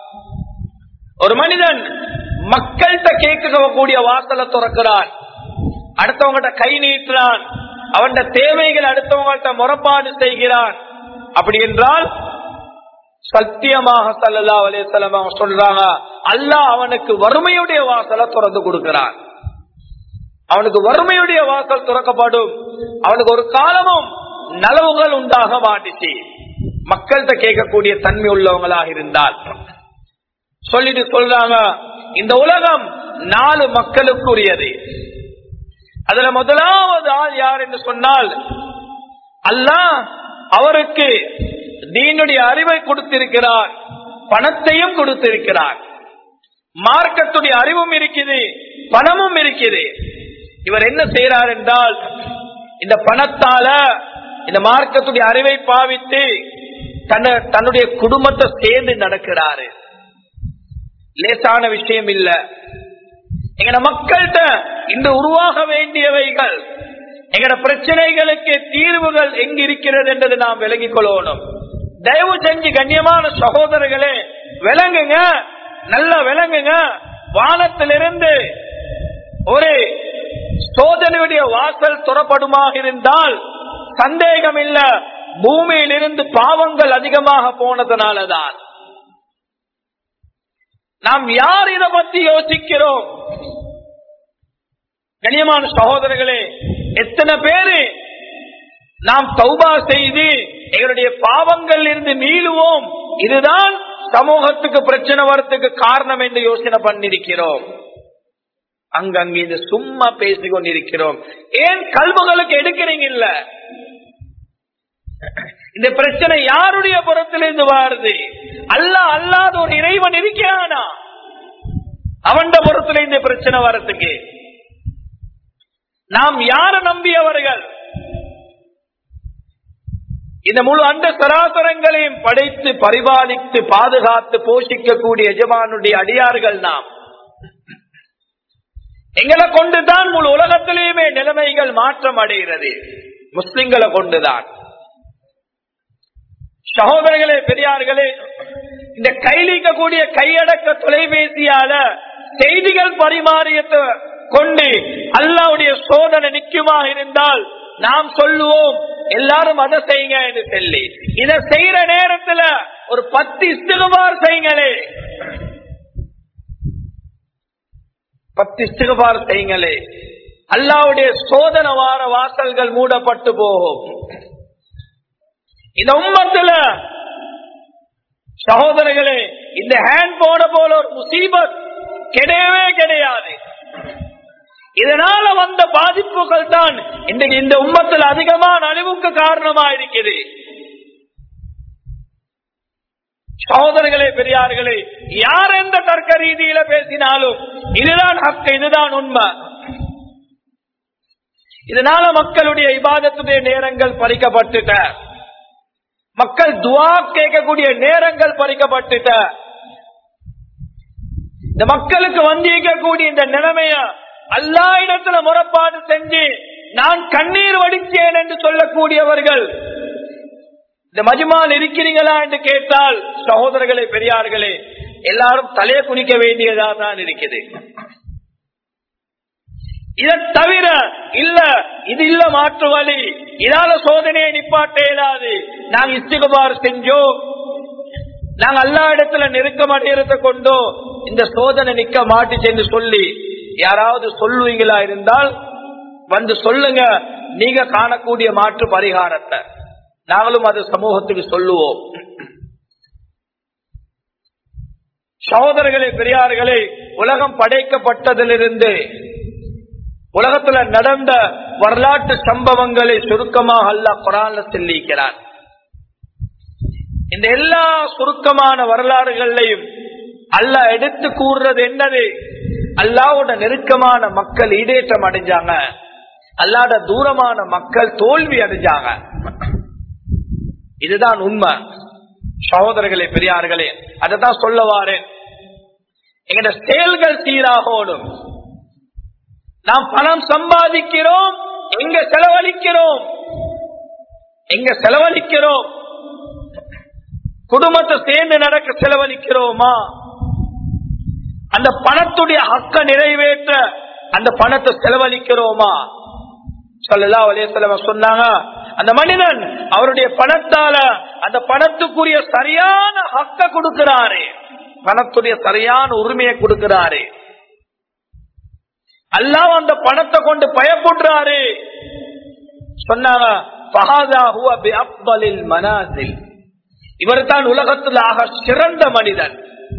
ஒரு மனிதன் மக்கள்கிட்ட கேட்கக்கூடிய வாசலை துறக்கிறான், அடுத்தவங்கள்ட்ட கை நீட்டுறான், அவன் தேவைகள் அடுத்தவங்கள்ட்ட முறைப்பாடு செய்கிறான். அப்படி என்றால் சத்தியமாக ஸல்லல்லாஹு அலைஹி வஸல்லம் அவங்க சொல்றாங்க, அல்லாஹ் அவனுக்கு வறுமையுடைய வாசலை திறந்து கொடுக்கிறான். அவனுக்கு வறுமையுடைய வாசல் திறக்கப்படும், அவனுக்கு ஒரு காலமும் நலவுகள் உண்டாக மாட்டுச்சு மக்கள்கிட்ட கேட்கக்கூடிய தன்மை உள்ளவங்களாக இருந்தால். சொல்லிட்டு சொல்றாங்க, இந்த உலகம் நாலு மக்களுக்குரியது. அதுல முதலாவது ஆள் யார் என்று சொன்னால், அல்லாஹ் அவருக்கு தீனுடைய அறிவை கொடுத்திருக்கிறார், பணத்தையும் கொடுத்திருக்கிறார், மார்க்கத்துடைய அறிவும் இருக்குது, பணமும் இருக்குது. இவர் என்ன செய்யறார் என்றால், இந்த பணத்தால இந்த மார்க்கத்துடைய அறிவை பாவித்து தன்னுடைய குடும்பத்தை சேர்ந்து நடக்கிறாரு. லேசான விஷயம் இல்ல. எங்கட மக்கள்கிட்ட இந்த உருவாக வேண்டியவைகள், எங்கட பிரச்சனைகளுக்கு தீர்வுகள் எங்க இருக்கிறது என்றது நாம் விளங்கிக் கொள்ளணும். தயவு செஞ்சு கண்ணியமான சகோதரர்களே விளங்குங்க, நல்லா விளங்குங்க. வானத்திலிருந்து ஒரு சோதனையுடைய வாசல் துறப்படுமாக இருந்தால் சந்தேகம் இல்ல, பூமியிலிருந்து பாவங்கள் அதிகமாக போனதனாலதான். நாம் யார் இதை பத்தி யோசிக்கிறோம்? கண்ணியமான சகோதரர்களே, எத்தனை பேரு நாம் தௌபா செய்து எங்களுடைய பாவங்கள் இருந்து மீளுவோம், இதுதான் சமூகத்துக்கு பிரச்சனை வரத்துக்கு காரணம் என்று யோசனை பண்ணிருக்கிறோம். அங்கங்க இது சும்மா பேசிக் கொண்டிருக்கிறோம். ஏன் கல்புகளுக்கு எடுக்கிறீங்க இல்ல? இந்த பிரச்சனை யாருடைய புறத்திலிருந்து வருது? அல்லாஹ் அல்லாத ஒரு இறைவன் இருக்கிறானா? அவன் பொறுத்துல இந்த பிரச்சனை வரத்துக்கு நாம் யார நம்பியவர்கள்? இந்த முழு அண்ட சராசரங்களையும் படைத்து பரிபாலித்து பாதுகாத்து போஷிக்கக்கூடிய எஜமானுடைய அடியார்கள் நாம். எங்களை கொண்டுதான் முழு உலகத்திலேயுமே நிலைமைகள் மாற்றம் அடைகிறது, முஸ்லிம்களை கொண்டுதான். சகோதரர்களே, பெரியார்களே, இந்த கைலிக்கக்கூடிய கையடக்க தொலைபேசியால செய்திகள் பரிமாறியத்தை கொண்டு அல்லாஹ்வுடைய சோதனை நிக்குமா இருந்தால் நாம் சொல்லுவோம் எல்லாரும் அதை செய்யுங்க என்று சொல்லி, இதை செய்யற நேரத்துல ஒரு பத்து இஸ்திக்பார் செய்யுங்களே, பத்து இஸ்திக்பார் செய்யுங்களே, அல்லாஹ்வுடைய சோதனை வார வாசல்கள் மூடப்பட்டு போகும். இந்த உம்மத்துல சகோதரர்களே, இந்த ஹேண்ட் போன போல ஒரு முசீபத் கிடையவே கிடையாது. இதனால வந்த பாதிப்புகள் தான் இன்றைக்கு இந்த உம்மத்தில் அதிகமான அழிவுக்கு காரணமா இருக்குது. சகோதரர்களே, பெரியார்களே, யார் எந்த தர்க்க ரீதியில பேசினாலும் இதுதான் ஹக்கு, இதுதான் உண்மை. இதனால மக்களுடைய இபாதத்துடைய நேரங்கள் பறிக்கப்பட்டுட்ட, மக்கள் துஆ கேட்கக்கூடிய நேரங்கள் பறிக்கப்பட்டுட்ட, இந்த மக்களுக்கு வந்திருக்கக்கூடிய இந்த நிலைமைய அல்லாஹ் இடத்துல முறைப்பாடு செஞ்சு நான் கண்ணீர் வடிச்சேன் என்று சொல்லக்கூடியவர்கள் இந்த மஜ்மால் இருக்கிறீங்களா என்று கேட்டால் சகோதரர்களே, பெரியார்களே, எல்லாரும் தலையை குனிக்க வேண்டியதா தான் இருக்குது. இதை தவிர இல்ல, இது இல்ல மாற்று வழி, இதால சோதனையை நிப்பாட்ட இயலாது, நாங்க இஸ்திக்பார் செஞ்சோம், நாங்க அல்லாஹ் இடத்துல நெருக்கம் அடையறத கொண்டோ இந்த சோதனை நிக்க மாட்டுச்சு என்று சொல்லி யாராவது சொல்லுவீங்களா இருந்தால் வந்து சொல்லுங்க, நீங்க காணக்கூடிய மாற்று பரிகாரத்தை நாங்களும் அது சமூகத்துக்கு சொல்லுவோம். சகோதரர்களே, பெரியார்களே, உலகம் படைக்கப்பட்டதிலிருந்து உலகத்துல நடந்த வரலாற்று சம்பவங்களை சுருக்கமாக அல்லாஹ் குர்ஆன்ல சொல்லியிருக்கிறார். இந்த எல்லா சுருக்கமான வரலாறுகளையும் அல்லாஹ் எடுத்து கூறுறது என்னது? அல்லாஹ்வோட நெருக்கமான மக்கள் ஈடேற்றம் அடைஞ்சாங்க, அல்லாஹ்வோட தூரமான மக்கள் தோல்வி அடைஞ்சாங்க. இதுதான் உண்மை. சகோதரர்களே, பெரியார்களே, அதைத்தான் சொல்ல வாரேன். எங்கட செயல்கள் சீராகணும். நாம் பணம் சம்பாதிக்கிறோம், எங்க செலவழிக்கிறோம், எங்க செலவழிக்கிறோம், குடும்பத்தை சேர்ந்து நடக்க செலவழிக்கிறோமா? அந்த பணத்துடைய ஹக்க நிறைவேற்ற அந்த பணத்தை செலவழிக்கிறோமா? ஸல்லல்லாஹு அலைஹி வஸல்லம் சொன்னாங்க, அந்த மனிதன் அவருடைய பணத்தால அந்த பணத்துக்குரிய சரியான ஹக்க கொடுக்கிறாரு, பணத்துடைய சரியான உரிமையை கொடுக்கிறாரு. அல்லாஹ் அந்த பணத்தை கொண்டு பயப்படுறாரு. சொன்னாங்க, ஃபஹாதா ஹுவ பிஅஃதலில் மனாசில், இவர் தான் உலகத்தில் ஆக சிறந்த மனிதன்.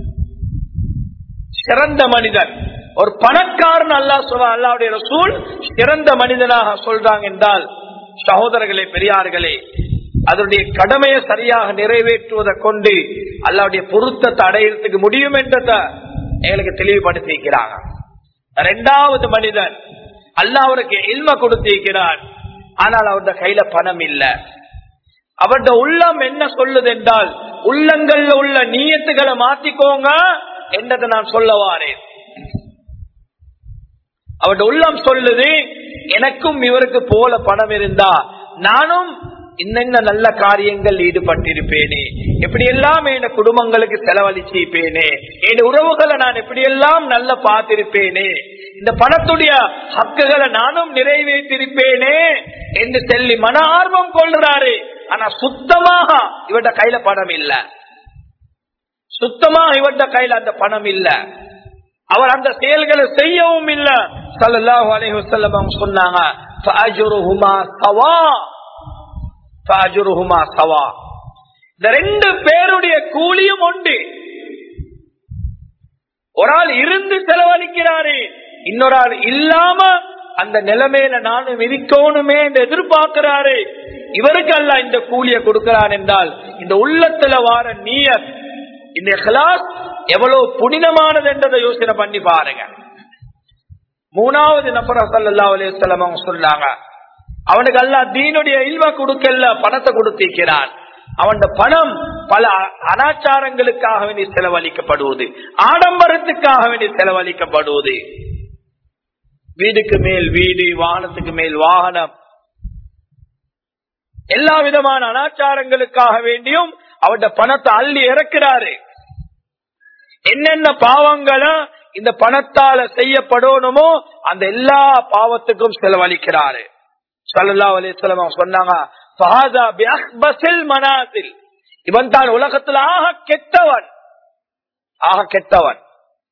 சிறந்த மனிதன் ஒரு பணக்காரன் அல்லாஹ் சொல்ல, அல்லாஹ்வுடைய ரசூல் சிறந்த மனிதனாக சொல்றாங்க என்றால் சகோதரர்களே, பெரியார்களே, அதனுடைய கடமையை சரியாக நிறைவேற்றுவதை கொண்டு அல்லாஹ்வுடைய பொருத்தத்தை அடையிறதுக்கு முடியும் என்றதை எங்களுக்கு தெளிவுபடுத்தி இருக்கிறாங்க. இரண்டாவது மனிதன் அல்லாஹ் அவருக்கு இல்ம கொடுத்திருக்கிறான், ஆனால் அவருடைய கையில பணம் இல்ல. அவருடைய உள்ளம் என்ன சொல்லுது என்றால், உள்ளங்கள்ல உள்ள நியத்துகளை மாத்திக்கோங்க என்றதை நான் சொல்ல வாரேன். அவருடைய உள்ளம் சொல்லுது, எனக்கும் இவருக்கு போல பணம் இருந்தா நானும் இன்னென்ன நல்ல காரியங்கள் ஈடுபட்டிருப்பேனே, எப்படியெல்லாம் என் குடும்பங்களுக்கு செலவழிச்சிருப்பேனே, என் உறவுகளை நான் எப்படியெல்லாம் நல்ல பார்த்திருப்பேனே, இந்த பணத்துடைய ஹக்குகளை நானும் நிறைவேற்றிருப்பேனே என்று சொல்லி மன ஆர்வம் கொள்றாரு. ஆனா சுத்தமாக இவட கையில பணம் இல்ல, சுத்தமாக இவட கையில அந்த பணம் இல்ல, அவர் அந்த செயல்களை செய்யவும் இல்ல. ஸல்லல்லாஹு அலைஹி வஸல்லம் சொன்னாங்க, ஃபஅஜ்ருஹுமா ஸவா, ஃபஅஜ்ருஹுமா ஸவா, இந்த ரெண்டு பேருடைய கூலியும் உண்டு. ஒரு ஆள் இருந்து செலவழிக்கிறாரு, இன்னொரு ஆள் இல்லாம அந்த நிலைமையில நானும் இருக்கணுமே என்று எதிர்பார்க்கிறாரு. இவருக்கு அல்லாஹ் இந்த கூலியை கொடுக்கிறான் என்றால் இந்த உள்ளத்துல வார நியத், இந்த இக்லாஸ் எவ்வளவு புனிதமானது என்றதை யோசனை பண்ணி பாருங்க. மூணாவது நபர் ஸல்லல்லாஹு அலைஹி வஸல்லம் அவங்க சொன்னாங்க, அவனுக்கு அல்லாஹ் தீனுடைய இல்ம கொடுக்கல, பணத்தை கொடுத்திருக்கிறான். அவன் பணம் பல அனாச்சாரங்களுக்காக வேண்டி செலவழிக்கப்படுவது, ஆடம்பரத்துக்காக வேண்டி செலவழிக்கப்படுவது, வீடுக்கு மேல் வீடு, வாகனத்துக்கு மேல் வாகனம், எல்லா விதமான அனாச்சாரங்களுக்காக வேண்டியும் அவன் பணத்தை அள்ளி இறக்கிறாரு. என்னென்ன பாவங்களும் இந்த பணத்தால செய்யப்படணுமோ அந்த எல்லா பாவத்துக்கும் செலவழிக்கிறாரு. ஸல்லல்லாஹு அலைஹி வஸல்லம் சொன்னாங்க, ஃபஹாதா பிஅக்பஸில் மனாசில், இவன் தான் உலகத்தில் ஆக கெட்டவன், ஆக கெட்டவன்.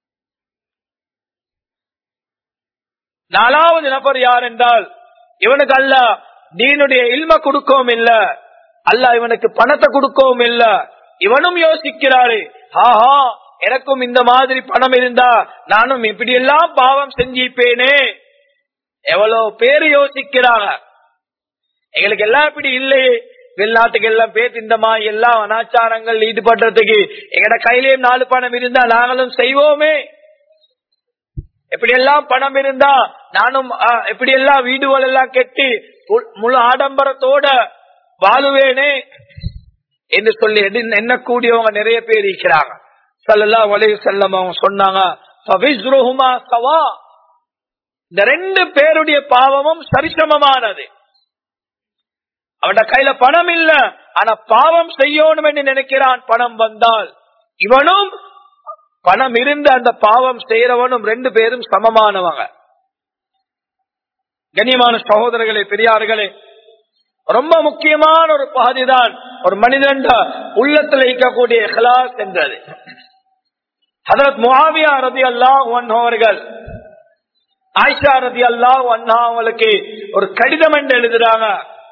நாலாவது நபர் யார் என்றால், இவனுக்கு அல்லாஹ் தீனுடைய இல்ம கொடுக்கவும் இல்ல, அல்லாஹ் இவனுக்கு பணத்தை கொடுக்கவும் இல்ல, இவனும் யோசிக்கிறாரு, ஆஹா எனக்கும் இந்த மாதிரி பணம் இருந்தா நானும் இப்படி எல்லாம் பாவம் செஞ்சிப்பேனே. எவ்வளவு பேரு யோசிக்கிறாங்க. எங்களுக்கு எல்லாம் இப்படி இல்லையே, வெளிநாட்டுக்கு எல்லாம் பேர் இந்த மாதிரி எல்லாம் அனாச்சாரங்கள் ஈடுபடுறதுக்கு எங்கட கையிலேயும் நாலு பணம் இருந்தா நாங்களும் செய்வோமே, எப்படி எல்லாம் பணம் இருந்தா நானும் எப்படி எல்லாம் வீடுகள் எல்லாம் கெட்டி முழு ஆடம்பரத்தோட வாழுவேனே என்று சொல்லி என்ன கூடியவங்க நிறைய பேர் இருக்கிறாங்க. ஸல்லல்லாஹு அலைஹி வஸல்லம் அவங்க சொன்னாங்க, ஃபவிஸ்ருஹுமா ஸவா, இந்த ரெண்டு பேருடைய பாவமும் சரிசமமானது. அவட கையில பணம் இல்ல, ஆனா பாவம் செய்யணும் என்று நினைக்கிறான். பணம் வந்தால் இவனும் பணம் இருந்து அந்த பாவம் செய்யறவனும் ரெண்டு பேரும் சமமானவங்க. கண்ணியமான சகோதரர்களே, பெரியார்களே, ரொம்ப முக்கியமான ஒரு பகுதிதான் ஒரு மனிதன் உள்ளத்தில் இருக்கக்கூடிய இஹ்லாஸ் என்றது. ஹஜ்ரத் முஆவியா ரலியல்லாஹு அன்ஹு அவர்கள் ஆயிஷா ரலியல்லாஹு அன்ஹா அவங்களுக்கு ஒரு கடிதம் என்று எழுதுறாங்க.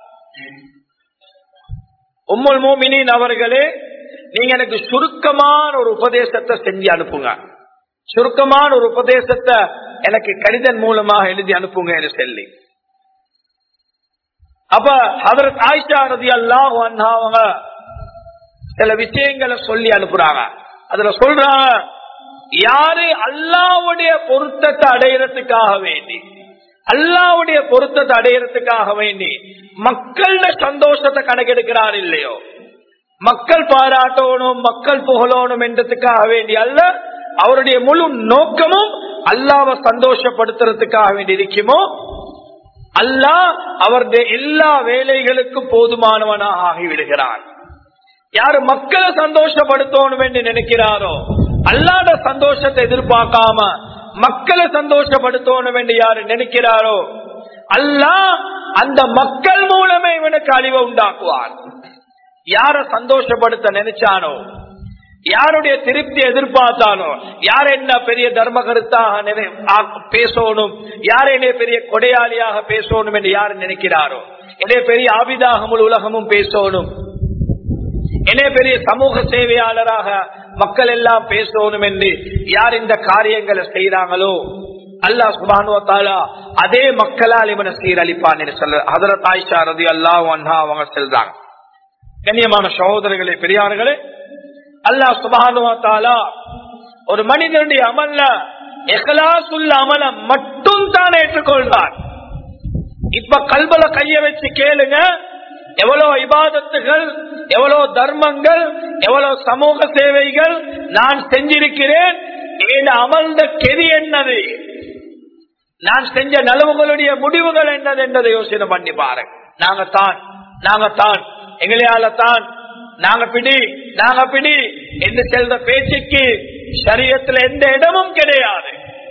உம்முல் மூமினீன் அவர்களே, நீங்க எனக்கு சுருக்கமான ஒரு உபதேசத்தை செஞ்சு அனுப்புங்க, சுருக்கமான ஒரு உபதேசத்தை எனக்கு கடிதம் மூலமாக எழுதி அனுப்புங்க என்று சொல்லி. அப்ப ஹஜ்ரத் ஆயிஷா ரலியல்லாஹு அன்ஹா அவங்க சில விஷயங்களை சொல்லி அனுப்புறாங்க. அதுல சொல்றாங்க, யாரு அல்லாஹ்வுடைய பொருத்தத்தை அடையறதுக்காக வேண்டி, அல்லாஹ்வுடைய பொருத்தத்தை அடையறதுக்காக வேண்டி மக்களோட சந்தோஷத்தை கணக்கெடுக்கிறார் இல்லையோ, மக்கள் பாராட்டணும், மக்கள் புகழணும் என்றதுக்காக வேண்டி அல்ல, அவருடைய முழு நோக்கமும் அல்லாஹ்வை சந்தோஷப்படுத்துறதுக்காக வேண்டி இருக்குமோ, அல்லாஹ் அவருடைய எல்லா வேலைகளுக்கும் போதுமானவனாக ஆகிவிடுகிறான். யாரு மக்களை சந்தோஷப்படுத்தணும் என்று நினைக்கிறாரோ, அல்லாஹ்வுடைய சந்தோஷத்தை எதிர்பார்க்காம மக்களை சந்தோஷப்படுத்தணும் என்று யாரு நினைக்கிறாரோ, அல்லாஹ் அந்த மக்கள் மூலமே இவனுக்கு அழிவை உண்டாக்குவான். யார சந்தோஷப்படுத்த நினைச்சானோ, யாருடைய திருப்தி எதிர்பார்த்தானோ, யார் என்ன பெரிய தர்ம கருத்தாக பேசணும், யார் என்ன பெரிய கொடையாளியாக பேசணும் என்று யார் நினைக்கிறாரோ, என்னைய பெரிய ஆபிதாக முழு உலகமும் பேசணும், என்னைய பெரிய சமூக சேவையாளராக மக்கள் எல்லாம் பேசணும் என்று யார் இந்த காரியங்களை செய்யறாங்களோ, அல்லாஹ் சுப்ஹானஹு வ தஆலா அதே மக்களால் இவனை சீரழிப்பான் என்று சொல்ல ஹஜ்ரத் ஆயிஷா ரலியல்லாஹு அன்ஹா அவங்க சொல்றாங்க. கண்ணியமான சகோதரர்களே, பெரியார்களே, அல்லாஹ் சுப்ஹானஹு வ தஆலா ஒரு மனிதனுடைய அமல்ல இஹ்லாஸுல் அமல மட்டும் தான் ஏற்றுக்கொள்வார். இப்ப கல்பல கைய வச்சு கேளுங்க, எவ்வளவு இபாதத்துகள், எவ்வளவு தர்மங்கள், எவ்வளவு சமூக சேவைகள் நான் செஞ்சிருக்கிறேன், என் அமல்த கெதி என்னது, நான் செஞ்ச நலவுகளுடைய முடிவுகள் என்னது என்றதை யோசனை பண்ணி பாருங்க. நாங்க தான் நாங்க தான் எங்களையால தான் நாங்க பிடி நாங்க பிடி என்று செல்ற பேச்சுக்கு ஷரியத்துல எந்த இடமும் கிடையாது.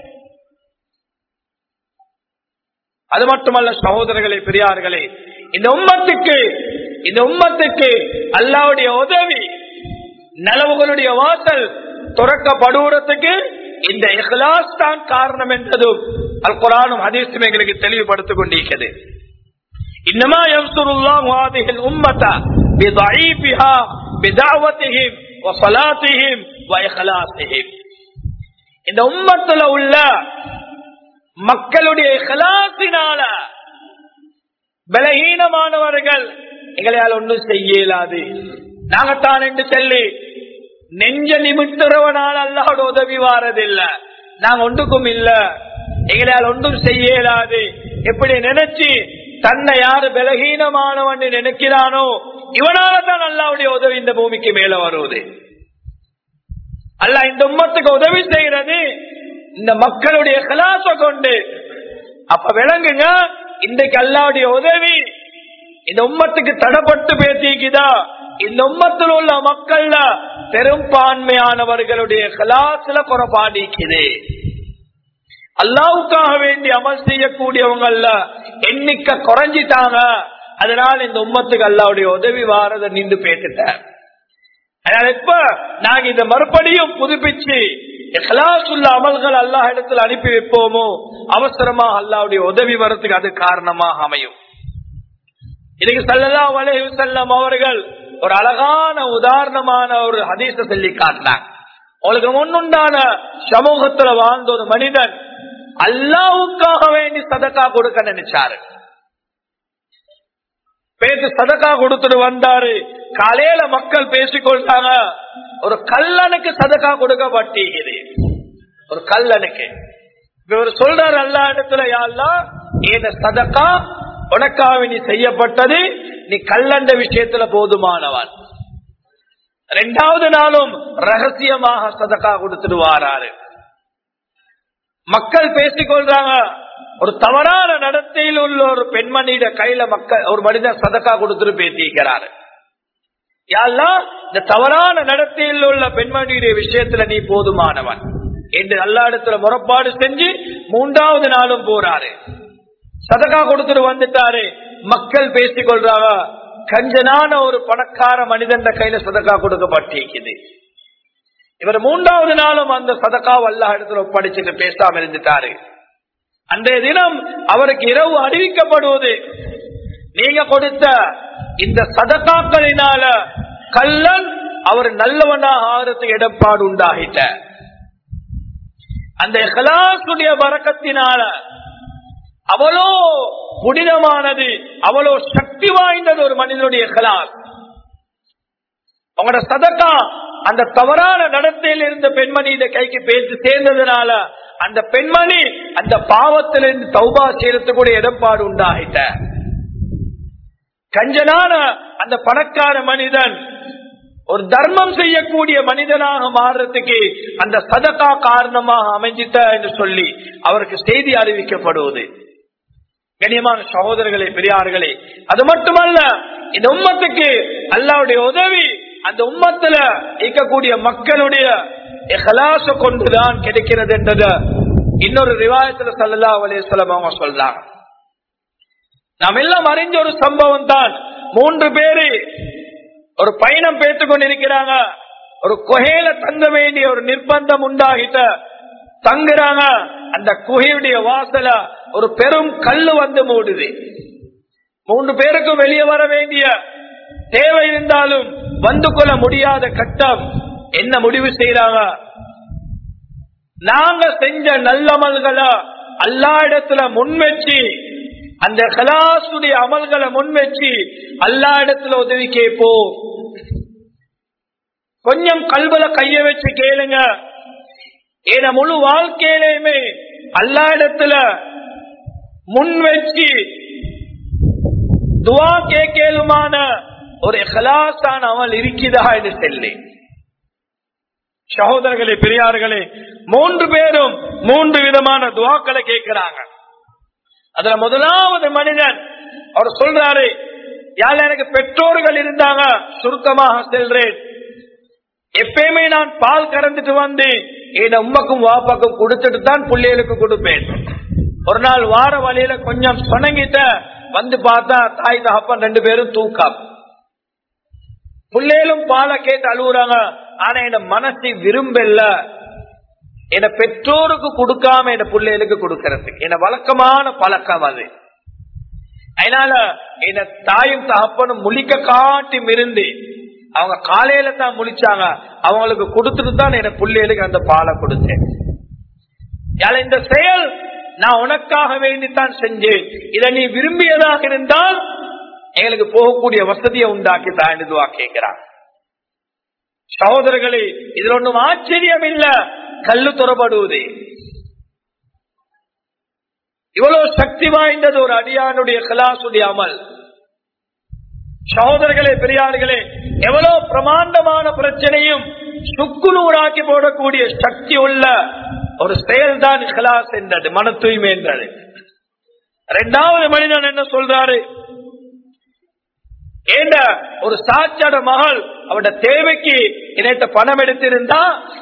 அது மட்டுமல்ல சகோதரர்களே, பெரியார்களே, இந்த உம்மத்துக்கு இந்த உம்மத்துக்கு அல்லாஹ்வுடைய உதவி, நலவுகளுடைய வாசல் துறக்கப்படுவதற்கு இந்த இஹ்லாஸ் தான் காரணம் என்றதும் அல் குர்ஆனும் ஹதீஸும் எங்களுக்கு தெளிவுபடுத்திக் கொண்டிருக்கிறது. இன்னமா யன்சுருல்லாஹு ஹாதிஹில் உம்மத பிதஈஃபிஹா பிதஅவதிஹிம் வஸலாத்திஹிம் வஇஹ்லாஸிஹிம். இந்த உம்மத்துல உள்ள மக்களுடைய இஹ்லாஸினால பலஹீனமானவர்கள் எங்களால் ஒன்றும் செய்ய இயலாது, நாங்கத்தான் என்று சொல்லி நெஞ்ச நிமித்துறவனால் அல்லாஹ்வோட உதவி வாரதில்லை. நாங்க ஒன்றுக்கும் இல்ல, எங்களால் ஒன்றும் செய்யலாது எப்படி நினைச்சு தன்னை யாரு பலகீனமானவன் நினைக்கிறானோ இவனால தான் அல்லாஹ்வுடைய உதவி இந்த பூமிக்கு மேல வருவது. அல்லாஹ் இந்த உம்மத்துக்கு உதவி செய்யறது இந்த மக்களுடைய இஹ்லாஸ கொண்டு. அப்ப விளங்குங்க, இன்றைக்கு அல்லாஹ்வுடைய உதவி இந்த உம்மத்துக்கு தடப்பட்டு பேசிக்குதா? இந்த உம்மத்தில் உள்ள மக்கள் பெரும்பான்மையானவர்களுடைய இஹ்லாஸ்ல குறைபாடிக்குது. அல்லாஹ்வுக்காக வேண்டி அமல் செய்யக்கூடியவங்க எண்ணிக்கை குறைஞ்சிட்டாங்க. அதனால இந்த உம்மத்துக்கு அல்லாஹ்வுடைய உதவி வாரத நின்று பேசிட்டார். அதனால இப்ப நாங்க இதை மறுபடியும் புதுப்பிச்சு இஹ்லாஸ் உள்ள அமல்கள் அல்லாஹ் இடத்துல அனுப்பி வைப்போமோ அவசரமா அல்லாஹ்வுடைய உதவி வரதுக்கு அது காரணமாக அமையும். இதுக்கு ஸல்லல்லாஹு அலைஹி வஸல்லம் அவர்கள் ஒரு அழகான உதாரணமான ஒரு ஹதீஸை சொல்லி காட்டினாங்க. உங்களுக்கு முன்னுண்டான சமூகத்துல வாழ்ந்த ஒரு மனிதன் அல்லாஹ்வுக்காக வேண்டி சதகா கொடுக்க நினைச்சாரு. பேசி சதகா கொடுத்துட்டு வந்தாரு. காலையில மக்கள் பேசிக்கொண்டாங்க, ஒரு கல்லனுக்கு சதகா கொடுக்கப்பட்டீங்க. ஒரு கல்லனுக்கு இவர் சொல்றாரு அல்லாஹ் இடத்துல, யா அல்லாஹ் இந்த சதகா உனக்காக நீ செய்யப்பட்டது, நீ கல்லண்ட விஷயத்துல போதுமானவன். ரெண்டாவது நாளும் ரகசியமாக சதகா கொடுத்துட்டு வாராரு. மக்கள் பேசிக்கொள்றாங்க, ஒரு தவறான நடத்தையில் உள்ள ஒரு பெண்மணியிட கையில மக்கள் ஒரு மனிதர் சதகா கொடுத்துட்டு பேசிக்கிறாரு. யா அல்லாஹ் இந்த தவறான நடத்தையில் உள்ள பெண்மணியுடைய விஷயத்துல நீ போதுமானவன் என்று அல்லாஹ் இடத்துல முறைப்பாடு செஞ்சு மூன்றாவது நாளும் போறாரு. சதகா கொடுத்துட்டு வந்துட்டாரு. மக்கள் பேசிக்கொள்றாங்க, கஞ்சனான ஒரு பணக்கார மனிதன் கையில சதகா கொடுக்கப்பட்டிருக்குது. இவர் மூன்றாவது நாளும் அந்த சதகா அல்லாஹ் இடத்துல ஒப்படைச்சிட்டு பேசாம இருந்துட்டாரு. அன்றைய தினம் அவருக்கு இரவு அறிவிக்கப்படுவது, நீங்க கொடுத்த இந்த சதகாக்களினால கல்லன் அவர் நல்லவனாக ஆகிறதுக்கு இடப்பாடு உண்டாகிட்ட. அந்த இஹ்லாஸுடைய பரக்கத்தினால அவ்வளோ புனிதமானது, அவ்வளோ சக்தி வாய்ந்தது ஒரு மனிதனுடைய இஹ்லாஸ். அவங்களோட சதகா அந்த தவறான நடத்தையில் இருந்த பெண்மணியிட கைக்கு பேசி சேர்ந்ததுனால அந்த பெண்மணி அந்த பாவத்திலிருந்து தௌபா செய்யறதுக்கூடிய இடப்பாடு உண்டாகிட்ட. கஞ்சனான அந்த பணக்கார மனிதன் ஒரு தர்மம் செய்யக்கூடிய மனிதனாக மாறுறதுக்கு அந்த சதகா காரணமாக அமைஞ்சிட்ட என்று சொல்லி அவருக்கு செய்தி அறிவிக்கப்படுவது. கண்ணியமான சகோதரர்களே, பெரியார்களே, அது மட்டுமல்ல, இந்த உம்மத்துக்கு அல்லாஹ்வுடைய உதவி அந்த உம்மத்துல இருக்கக்கூடிய மக்களுடைய இஹ்லாஸ கொண்டுதான் கிடைக்கிறது என்றது இன்னொரு ரிவாயத்துல ஸல்லல்லாஹு அலைஹி வஸல்லம் அவங்க சொல்றாங்க. நாம் எல்லாம் அறிஞ்ச ஒரு சம்பவம் தான். மூன்று பேரு ஒரு பயணம் பேத்துக் கொண்டிருக்கிறாங்க. ஒரு குகையில தங்க வேண்டிய ஒரு நிர்பந்தம் உண்டாகிட்ட தங்குறாங்க. அந்த குகையுடைய வாசல ஒரு பெரும் கல்லு வந்து மூடுது. மூன்று பேருக்கும் வெளியே வர வேண்டிய தேவை இருந்தாலும் வந்து கொள்ள முடியாத கட்டம். என்ன முடிவு செய்யறாங்க? நாங்க செஞ்ச நல்லமல்களை அல்லாஹ் இடத்துல முன்வச்சு, அந்த இஹ்லாஸுடைய அமல்களை முன்வச்சு அல்லாஹ் இடத்துல உதவி கேட்போம். கொஞ்சம் கல்புல கைய வச்சு கேளுங்க. ஏன முழு வாழ்க்கையிலுமே அல்லாஹ் இடத்துல முன் வச்சு துஆ கேட்கலுமான ஒரு இஹ்லாஸான அமல் இருக்குதா என்று சொல்லி. சகோதரர்களே, பெரியார்களே, மூன்று பேரும் மூன்று விதமான துஆக்களை கேட்கிறாங்க. அதுல முதலாவது மனிதன் அவர் சொல்றாரு, யார் எனக்கு பெற்றோர்கள் இருந்தாங்க, சுருக்கமாக செல்றேன், எப்பயுமே நான் பால் கறந்துட்டு வந்து என் உம்மக்கும் வாப்பாக்கும் கொடுத்துட்டு தான் பிள்ளைகளுக்கு கொடுப்பேன். ஒரு நாள் வார வழியில கொஞ்சம் சொனங்கிட்ட வந்து பார்த்தா தாய் தகப்பன் ரெண்டு பேரும் தூக்கம். பிள்ளைகளும் பாலை கேட்டு அழுகுறாங்க. ஆனா என் மனசை விரும்பல என பெற்றோருக்கு கொடுக்காம என் பிள்ளைகளுக்கு கொடுக்கறதுக்கு. என வழக்கமான பழக்கம் அது. அதனால என் தாயும் தகப்பனும் முழிக்க காட்டி மிருந்து அவங்க காலையில தான் முழிச்சாங்க. அவங்களுக்கு கொடுத்துட்டு தான் என் பிள்ளைகளுக்கு அந்த பாலை கொடுத்தேன். இந்த செயல் நான் உனக்காக வேண்டித்தான் செஞ்சேன். இதை நீ விரும்பியதாக இருந்தால் எங்களுக்கு போகக்கூடிய வசதியை உண்டாக்கி தான் துஆ கேட்கிறான். சகோதரர்களே, இதுல ஒன்றும் ஆச்சரியம் இல்ல. கல்லு துறப்படுவது இவ்வளவு சக்தி வாய்ந்தது ஒரு அடியானுடைய இக்லாசுடைய அமல். சகோதரர்களே, பெரியார்களே, எவ்வளவு பிரமாண்டமான பிரச்சனையும் சுக்குநூறாக்கி போடக்கூடிய சக்தி உள்ள ஒரு செயல்தான் இக்லாஸ் என்றது, மன தூய்மை என்றது. இரண்டாவது மனிதன் என்ன சொல்றாரு? ஏண்ட ஒரு சாட்சாட மகள் அவட தேவைக்கு என்னட்ட பணம் எடுத்திருந்தா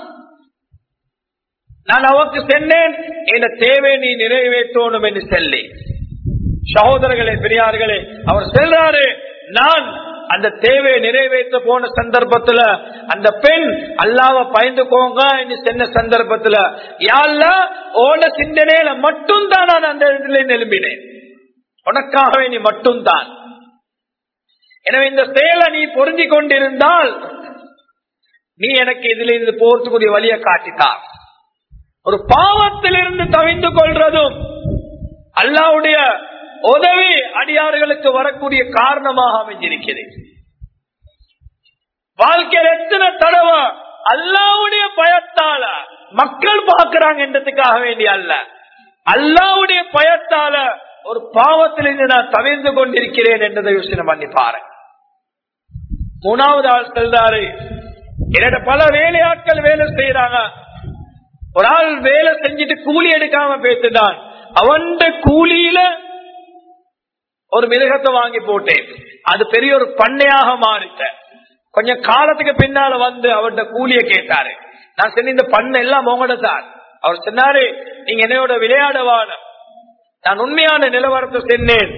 நான் அவருக்கு சென்னேன், என் தேவை நீ நிறைவேற்றணும் என்று சொல்லி. சகோதரர்களே, பெரியார்களே, அவர் செல்றாரு. நான் அந்த தேவையை நிறைவேற்ற போன சந்தர்ப்பத்துல அந்த பெண் அல்லாஹ்வை பயந்துக்கோங்க என்று சொன்ன சந்தர்ப்பத்துல யா அல்லாஹ் ஓட சிந்தனையில மட்டும்தான் நான் அந்த இடத்துல எழும்பினேன், உனக்காகவே நீ மட்டும்தான். எனவே இந்த செயலை நீ பொருந்தி கொண்டிருந்தால் நீ எனக்கு இதுல இருந்து போறதுக்குரிய வழியை காட்டித்தான். ஒரு பாவத்திலிருந்து தவிந்து கொள்றதும் அல்லாஹ்வுடைய உதவி அடியார்களுக்கு வரக்கூடிய காரணமாக அமைஞ்சிருக்கிறது. வாழ்க்கையில் எத்தனை தடவை அல்லாஹ்வுடைய பயத்தால மக்கள் பார்க்கிறாங்க என்றதுக்காக வேண்டிய அல்ல, அல்லாஹ்வுடைய பயத்தால ஒரு பாவத்திலிருந்து நான் தவிர்த்து கொண்டிருக்கிறேன் என்றதை யோசனை பண்ணி பாருங்க. மூணாவது ஆள் செல்றாரு. என்னோட பல வேலையாட்கள் வேலை செய்யறாங்க. ஒரு ஆள் வேலை செஞ்சுட்டு கூலி எடுக்காம பேசிட்டான். அவன் கூலியில ஒரு மிருகத்தை வாங்கி போட்டேன், அது பெரிய ஒரு பண்ணையாக மாறிட்ட. கொஞ்சம் காலத்துக்கு பின்னால வந்து அவர்கிட்ட கூலிய கேட்டாரு. நான் சொன்ன இந்த பண்ணை எல்லாம் உங்களோட தான். அவர் சொன்னாரு, நீங்க என்னையோட விளையாடவான, நான் உண்மையான நிலவரத்தை சொன்னேன்,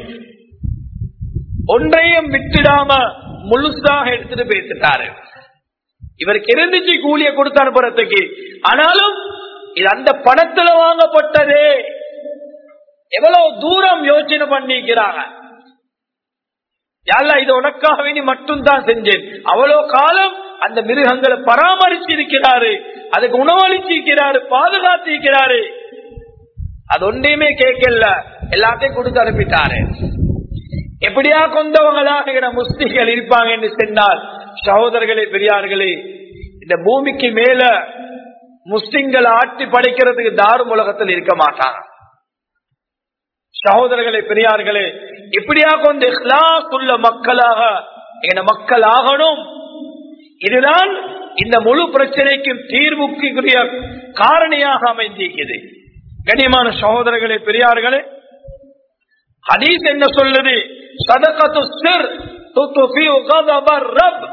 ஒன்றையும் விட்டுடாம முழுசாக எடுத்துட்டு பேசிட்டாரு. இவருக்கு இருந்துச்சு கூலிய கொடுத்து அனுப்புறதுக்கு, ஆனாலும் இது அந்த பணத்துல வாங்கப்பட்டதே. எவ்வளவு தூரம் யோசனை பண்ணிக்கிறாங்க. யாழ்லா இது உனக்காகவே நீ மட்டும்தான் செஞ்சேன். அவ்வளவு காலம் அந்த மிருகங்களை பராமரிச்சிருக்கிறாரு, அதுக்கு உணவளிச்சிருக்கிறாரு, பாதுகாத்திருக்கிறாரு. அது ஒன்றையுமே கேட்கல, எல்லாத்தையும் கொடுத்து அனுப்பிட்டாரு. எப்படியா கொண்டவங்களாக முஸ்லிம்கள் இருப்பாங்க என்று சொன்னால், சகோதரர்களே, பெரியார்களே, இந்த பூமிக்கு மேல முஸ்லிம்கள் ஆட்சி படைக்கிறதுக்கு தாரும் உலகத்தில் இருக்க மாட்டாங்க. சகோதரர்களே, பெரியார்களே, இப்படியா கொண்டு இக்லாஸ் உள்ள மக்களாக என மக்கள் ஆகணும். இதுதான் இந்த முழு பிரச்சனைக்கும் தீர்வுக்குரிய காரணியாக அமைந்திருக்கிறது. கண்ணியமான சகோதரர்களே, பெரியார்களே, ஹதீஸ் என்ன சொல்லுது? சதகத்து சிர் துத்ஃபிஉ கதபர் ரப்.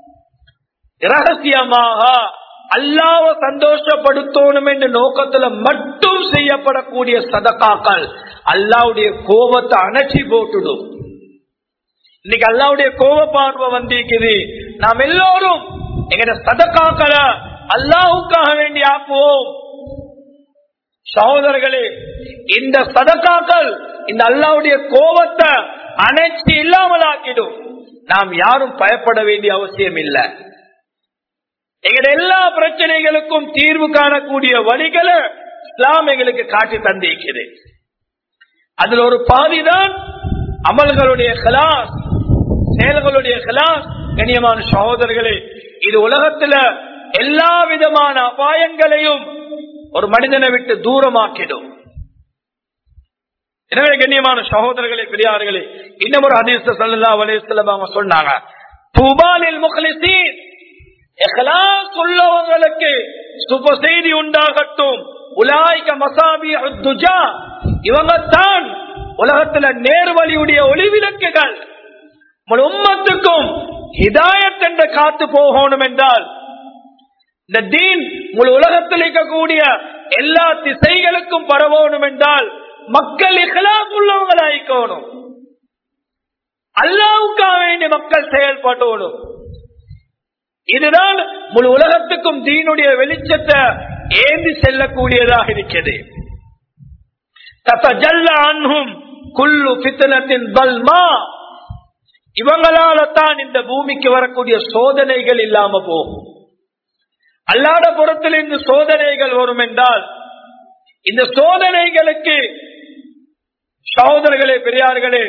இரகசியமாக அல்லாஹ்வை சந்தோஷப்படுத்தணும் என்ற நோக்கத்துல மட்டும் செய்யப்படக்கூடிய சதகாக்கள் அல்லாஹ்வுடைய கோபத்தை அணைச்சி போட்டுடும். இன்னைக்கு அல்லாஹ்வுடைய கோப பார்வை வந்திருக்குது. நாம் எல்லோரும் எங்க சதகாக்களை அல்லாஹ்வுக்காக வேண்டி ஆக்குவோம். சகோதரர்களே, இந்த சதகாக்கள் இந்த அல்லாஹ்வுடைய கோபத்தை அணைச்சி இல்லாமல் ஆக்கிடும். நாம் யாரும் பயப்பட வேண்டிய அவசியம் இல்லை. எங்களுடைய எல்லா பிரச்சனைகளுக்கும் தீர்வு காணக்கூடிய வழிகளை இஸ்லாம் எங்களுக்கு காட்டி தந்திருக்கிறது. அதுல ஒரு பாதிதான் அமல்களுடைய இக்லாஸ், செயல்களுடைய இக்லாஸ். கண்ணியமான சகோதரர்களே, இது உலகத்துல எல்லா விதமான அபாயங்களையும் ஒரு மனிதனை விட்டு தூரமாக்கிடும். எனவே கண்ணியமான சகோதரர்களே, பெரியார்களே, இன்னும் ஒரு ஹதீஸ் ஸல்லல்லாஹு அலைஹி வஸல்லம் அவங்க சொன்னாங்க, தூபாலில் முக்லிஸீன், இக்லாஸ் உள்ளவங்களுக்கு சுப செய்தி உண்டாகட்டும். உலாயிக மசாபிஹுத் துஜா, இவங்க தான் உலகத்துல நேர்வழியுடைய ஒளிவிளக்குகள். முழு உம்மத்துக்கும் ஹிதாயத் என்ற காத்து போகணும் என்றால், இந்த தீன் முழு உலகத்தில் இருக்கக்கூடிய எல்லா திசைகளுக்கும் பரவணும் என்றால் மக்கள் இக்லாஸ் உள்ளவங்களாயிக்கணும். அல்லாஹ்வுக்காக வேண்டி மக்கள் செயல்படணும். இதுதான் முழு உலகத்துக்கும் தீனுடைய வெளிச்சத்தை ஏந்தி செல்லக்கூடியதாக இருக்கிறது. தத்தஜல்ல அன்ஹும் குல்லு ஃபித்னத்தின் பல்மா, இவங்களால தான் இந்த பூமிக்கு வரக்கூடிய சோதனைகள் இல்லாம போகும். அல்லாஹ் புறத்தில் இந்த சோதனைகள் வரும் என்றால், இந்த சோதனைகளுக்கு சகோதரர்களே, பெரியார்களே,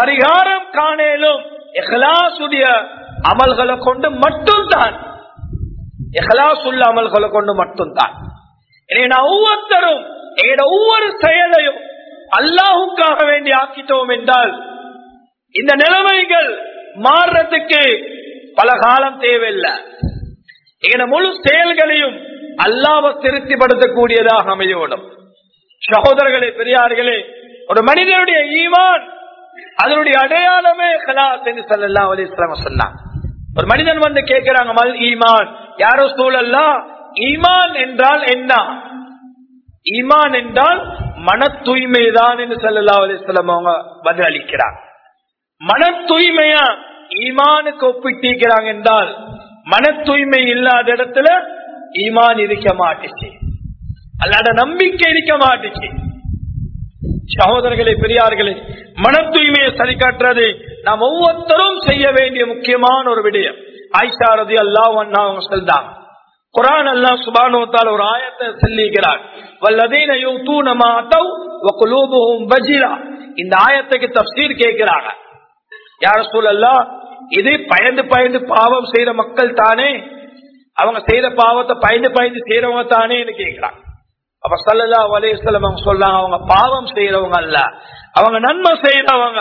பரிகாரம் காணலும் இக்லாசுடைய அமல்களை கொண்டு மட்டும்தான். இஹ்லாஸ் உள்ள அமல்களை கொண்டு மட்டும்தான். எனவே நான் ஒவ்வொருத்தரும் எங்களோட ஒவ்வொரு செயலையும் அல்லாஹுக்காக வேண்டி ஆக்கிட்டோம் என்றால் இந்த நிலைமைகள் மாறுறதுக்கு பல காலம் தேவையில்லை. எங்களோட முழு செயல்களையும் அல்லாஹ்வை திருப்திப்படுத்தக்கூடியதாக அமையோடும். சகோதரர்களே, பெரியார்களே, ஒரு மனிதனுடைய ஈமான் அதனுடைய அடையாளமே இஹ்லாஸ் என்று ஸல்லல்லாஹு அலைஹி வஸல்லம் சொன்னாங்க. ஒரு மனிதன் வந்து கேட்கிறாங்க, மல் ஈமான் யா ரசூலல்லாஹ், ஈமான் என்றால் என்ன? ஈமான் என்றால் மன தூய்மைதான் என்று ஸல்லல்லாஹு அலைஹி வஸல்லம் அவங்க பதில் அளிக்கிறார். மன தூய்மையா ஈமானுக்கு ஒப்பிட்டிருக்கிறாங்க என்றால் மன தூய்மை இல்லாத இடத்துல ஈமான் இருக்க மாட்டுச்சு, அல்லாத நம்பிக்கை இருக்க மாட்டுச்சு. சகோதரர்களே, பெரியார்களே, மன தூய்மையை சரி காட்டுறது நாம் ஒவ்வொருத்தரும் செய்ய வேண்டிய முக்கியமான ஒரு விடயம். ஆயிஷா ரலியல்லாஹு அன்ஹா அவங்க சொல்றாங்க, குர்ஆன் அல்லாஹ் சுப்ஹானஹு வ தஆலா ஒரு ஆயத்தை சொல்லிக்கிறார், வல்லதீன யூதூன மா அதவ் வ குலூபுஹும் வஜிலா. இந்த ஆயத்துக்கு தஃப்சீர் கேக்குறாங்க, யா ரசூலல்லாஹ், இது பயந்து பயந்து பாவம் செய்யற மக்கள் தானே, அவங்க செய்யற பாவத்தை பயந்து பயந்து செய்யறவங்க தானே கேட்கிறாங்க. அப்ப ஸல்லல்லாஹு அலைஹி வஸல்லம் அவங்க சொல்றாங்க, அவங்க பாவம் செய்யறவங்க அல்ல, அவங்க நன்மை செய்யறவங்க.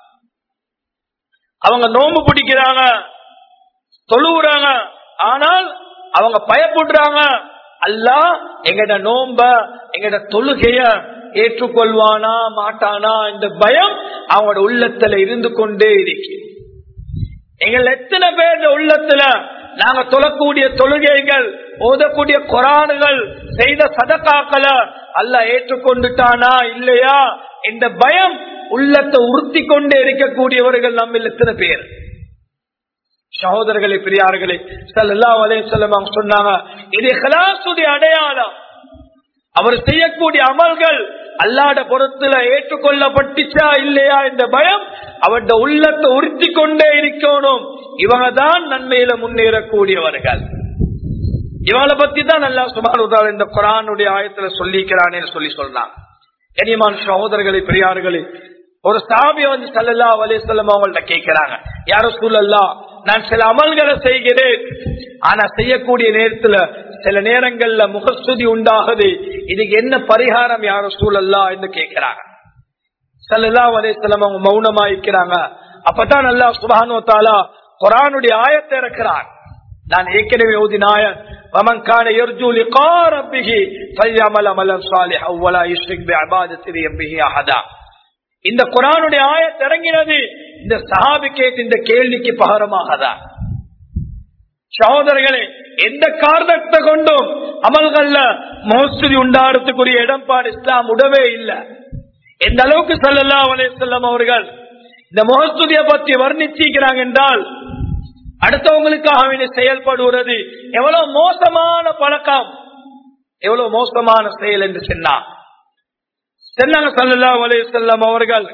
அவங்க நோன்பு பிடிக்கிறாங்க, தொழுவுறாங்க, ஆனால் அவங்க பயப்படுறாங்க, அல்லாஹ் எங்கட நோம்ப எங்கட தொழுகைய ஏற்றுக்கொள்வானா மாட்டானா இந்த பயம் அவங்களோட உள்ளத்துல இருந்து கொண்டே இருக்கு. எங்கள் எத்தனை பேர் உள்ளத்துல நாங்க தொழக்கூடிய தொழுகைகள், ஓதக்கூடிய குர்ஆன்கள், செய்த சதகாக்களை அல்லாஹ் ஏற்றுக்கொண்டுட்டானா இல்லையா இந்த பயம் உள்ளத்தை உறுத்தி கொண்டே இருக்கக்கூடியவர்கள் நம்ம எத்தனை பேர்? சகோதரர்களே, பெரியார்களே, ஸல்லல்லாஹு அலைஹி வஸல்லம் அவங்க சொன்னாங்க, இது இஹ்லாஸுடைய அடையாளம். அவர் செய்யக்கூடிய அமல்கள் அல்லாஹ்வுடைய பொறுத்துல ஏற்றுக்கொள்ளப்பட்டுச்சா இல்லையா இந்த பயம் அவருடைய உள்ளத்தை உறுத்தி கொண்டே இருக்கணும். இவங்க தான் நன்மையில முன்னேறக்கூடியவர்கள். இவங்களை பத்தி தான் அல்லாஹ் சுப்ஹானஹு வ தஆலா இந்த குர்ஆனுடைய ஆயத்துல சொல்லிக்கிறானே சொல்லி சொல்றாங்க. கனிமான் சகோதரர்களே, பெரியார்களே, ஒரு சஹாபி வந்து ஸல்லல்லாஹு அலைஹி வஸல்லம் அவங்கள்ட்ட கேட்கிறாங்க, யா ரசூலல்லாஹ், நான் சில அமல்களை செய்கிறேன், ஆனா செய்யக்கூடிய நேரத்துல சில நேரங்கள்ல முகஸ்துதி உண்டாகுது, இதுக்கு என்ன பரிகாரம் யா ரசூலல்லாஹ் என்று கேட்கிறாங்க. ஸல்லல்லாஹு அலைஹி வஸல்லம் அவங்க மௌனமா இருக்கிறாங்க. அப்பதான் அல்லாஹ் சுப்ஹானஹு வ தஆலா குர்ஆனுடைய ஆயத்தை இறக்குறான். நான் ஏற்கனவே ஓதினாய, வமன் கான யர்ஜூ லிகா ரப்பிஹி ஃபல்யமல் அமலன் ஸாலிஹன் வலா யுஷ்ரிக் பிஇபாதத்தி ரப்பிஹி அஹதா. இந்த குர்ஆனுடைய ஆயத் இறங்கினது இந்த சஹாபி கேட்ட இந்த கேள்விக்கு பகரமாகதான். சகோதரர்களே, எந்த காரணத்தை கொண்டும் அமல்கள்ல முஹஸ்ஸிரி உண்டாகிறதுக்குரிய இடம்பாடு இஸ்லாம் உடவே இல்லை. எந்த அளவுக்கு ஸல்லல்லாஹு அலைஹி வஸல்லம் அவர்கள் இந்த முஹஸ்ஸிரியை பத்தி வர்ணிச்சிருக்கிறாங்க என்றால் அடுத்தவங்களுக்காக செயல்படுவது எவ்வளவு மோசமான பழக்கம், எவ்வளவு மோசமான செயல் என்று சொன்னார். சொன்னாங்க ஸல்லல்லாஹு அலைஹி வஸல்லம் அவர்கள்,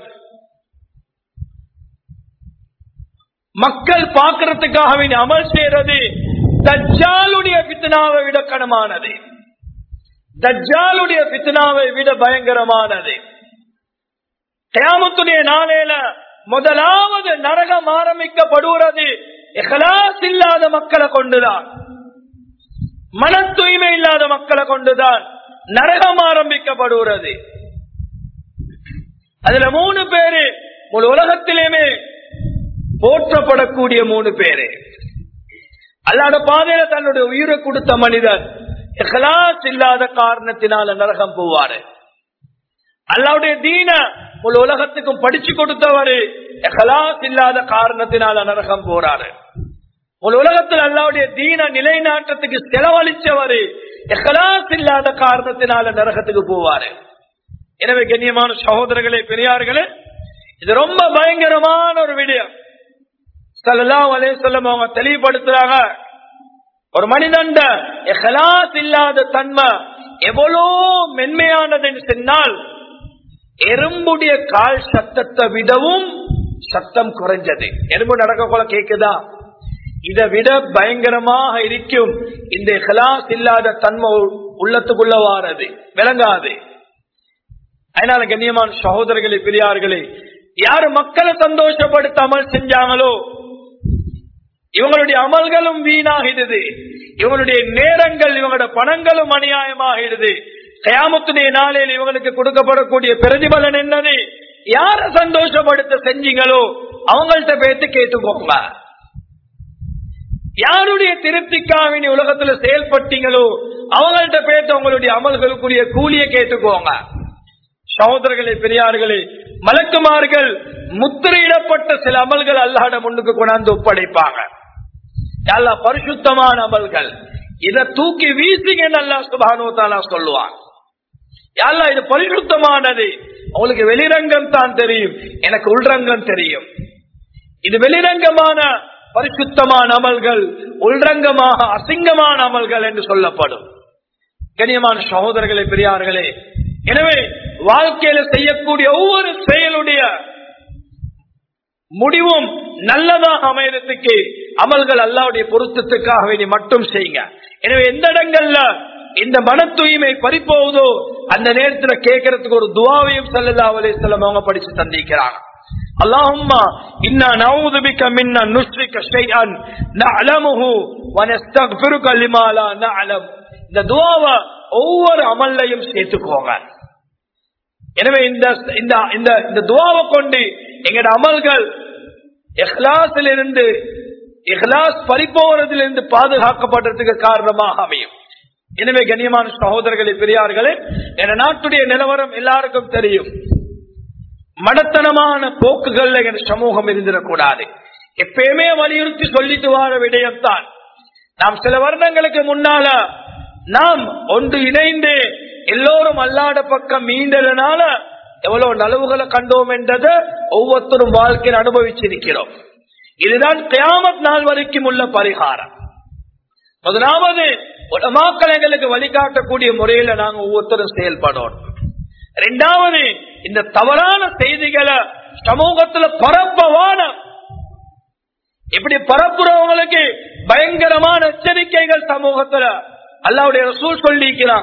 மக்கள் பார்க்கறதுக்காக வேண்டி அமல் செய்யறது தஜ்ஜாலுடைய ஃபித்னாவை விட கனமானது, தஜ்ஜாலுடைய ஃபித்னாவை விட பயங்கரமானது. கியாமத்துடைய நாளையில முதலாவது நரகம் ஆரம்பிக்கப்படுவது இஹ்லாஸ் இல்லாத மக்களை கொண்டுதான், மன தூய்மை இல்லாத மக்களை கொண்டுதான் நரகம் ஆரம்பிக்கப்படுகிறது. அதுல மூணு பேரு ஒரு உலகத்திலேயுமே போற்றப்படக்கூடிய மூணு பேரு. அல்லாஹ்வுடைய பாதையில தன்னுடைய உயிரை கொடுத்த மனிதர் இஹ்லாஸ் இல்லாத காரணத்தினால நரகம் போவாரு. அல்லாஹ்வுடைய தீன முழு உலகத்துக்கும் படிச்சு கொடுத்தவரு இஹ்லாஸ் இல்லாத காரணத்தினால நரகம் போறாரு. முழு உலகத்தில் அல்லாஹ்வுடைய தீன நிலைநாட்டத்துக்கு செலவழிச்சவரு இஹ்லாஸ் இல்லாத காரணத்தினால நரகத்துக்கு போவாரு. எனவே கண்ணியமான சகோதரர்களே, பெரியார்களே, இது ரொம்ப பயங்கரமான ஒரு விடயம். ஸல்லல்லாஹு அலைஹி வஸல்லம் அவங்க தெளிவுபடுத்துறாங்க, ஒரு மனிதன் இஹ்லாஸ் இல்லாத தன்மை எவ்வளோ மென்மையானதுன்னு சொன்னால் எறும்புடைய கால் சத்தத்தை விடவும் சத்தம் குறைஞ்சது. எறும்பு நடக்க போல கேக்குதா? இதை விட பயங்கரமாக இருக்கும் இந்த இஹ்லாஸ் இல்லாத தன்மை உள்ளத்துக்குள்ள வாரது, விளங்காது. அதனால கண்ணியமான சகோதரர்களே, பெரியார்களே, யாரு மக்களை சந்தோஷப்படுத்த அமல் செஞ்சாங்களோ இவங்களுடைய அமல்களும் வீணாகிடுது, இவங்களுடைய நேரங்கள் இவங்களோட பணங்களும் அநியாயமாகிடுது. கயாமத்துடைய நாளில் இவங்களுக்கு கொடுக்கப்படக்கூடிய பிரதிபலன் என்னது? யார சந்தோஷப்படுத்த செஞ்சீங்களோ அவங்கள்ட்ட பேத்து கேட்டுக்கோங்க. யாருடைய திருப்திக்காக நீ உலகத்துல செயல்பட்டீங்களோ அவங்கள்ட்ட பேத்து உங்களுடைய அமல்களுக்குரிய கூலியை கேட்டுக்கோங்க. சகோதரர்களே, பெரியார்களே, மலக்குமார்கள் முத்திரையிடப்பட்ட சில அமல்கள் அல்லாஹ்ட முன்னுக்கு கொண்டாந்து ஒப்படைப்பாங்க. அல்லாஹ் பரிசுத்தமான அமல்கள், இதை தூக்கி வீசிங்கன்னு அல்லாஹ் சுப்ஹானஹு வ தஆலா சொல்லுவாங்க. அல்லாஹ் இது பரிசுத்தமானது, உங்களுக்கு வெளிரங்கம் தான் தெரியும், எனக்கு உள்ரங்கம் தெரியும். இது வெளிரங்கமான பரிசுத்தமான அமல்கள், உள்ரங்கமாக அசிங்கமான அமல்கள் என்று சொல்லப்படும். கண்ணியமான சகோதரர்களே, பெரியார்களே, எனவே வாழ்க்கையில செய்யக்கூடிய ஒவ்வொரு செயலுடைய முடிவும் நல்லதாக அமையறதுக்கு அமல்கள் அல்லாஹ்வுடைய பொருத்தத்துக்காக வேண்டி மட்டும் செய்யுங்க. எனவே எந்த இடங்கள்ல இந்த மன தூய்மை பறிப்போகுதோ அந்த நேரத்தில் கேட்கறதுக்கு ஒரு துஆவையும் ஸல்லல்லாஹு அலைஹி வஸல்லம் அவங்க படிச்சு தந்திருக்கிறாங்க. அல்லாஹும்மா இன்னா நஊது பிக மின் அன் நுஷ்ரிக ஷைஅன் நஅலமுஹு வ நஸ்தக்ஃபிருக லிமா லா நஅலம். இந்த துஆவை ஒவ்வொரு அமல்லையும் சேர்த்துக்கோங்க. எனவே இந்த இந்த துஆவை கொண்டு எங்கட அமல்கள் இஹ்லாஸிலிருந்து இஹ்லாஸ் பறிப்போவதிலிருந்து பாதுகாக்கப்படுறதுக்கு காரணமாக அமையும். எனவே கண்ணியமான சகோதரர்களே, பெரியார்களே, என நாட்டுடைய நிலவரம் எல்லாருக்கும் தெரியும். மடத்தனமான போக்குகள் எங்க சமூகம் இருந்திடக்கூடாது. எப்பயுமே வலியுறுத்தி சொல்லிட்டு வார விடயம் தான். நாம் சில வருடங்களுக்கு முன்னால நாம் ஒன்று இணைந்து எல்லோரும் அல்லாத பக்கம் மீண்டதனால எவ்வளவு நலவுகளை கண்டோம் என்றதை ஒவ்வொருத்தரும் வாழ்க்கையில் அனுபவிச்சிருக்கிறோம். இதுதான் கியாமத் நாள் வரைக்கும் உள்ள பரிகாரம். முதலாவது, உலமாக்கள் எங்களுக்கு வழிகாட்டக்கூடிய முறையில நாங்க ஒவ்வொருத்தரும் செயல்படணும். இரண்டாவது, இந்த தவறான செய்திகளை சமூகத்துல பரப்பவான இப்படி பரப்புறவங்களுக்கு பயங்கரமான எச்சரிக்கைகள் சமூகத்துல அல்லாஹ்வுடைய ரசூல் சொல்லிக்கிறாங்க.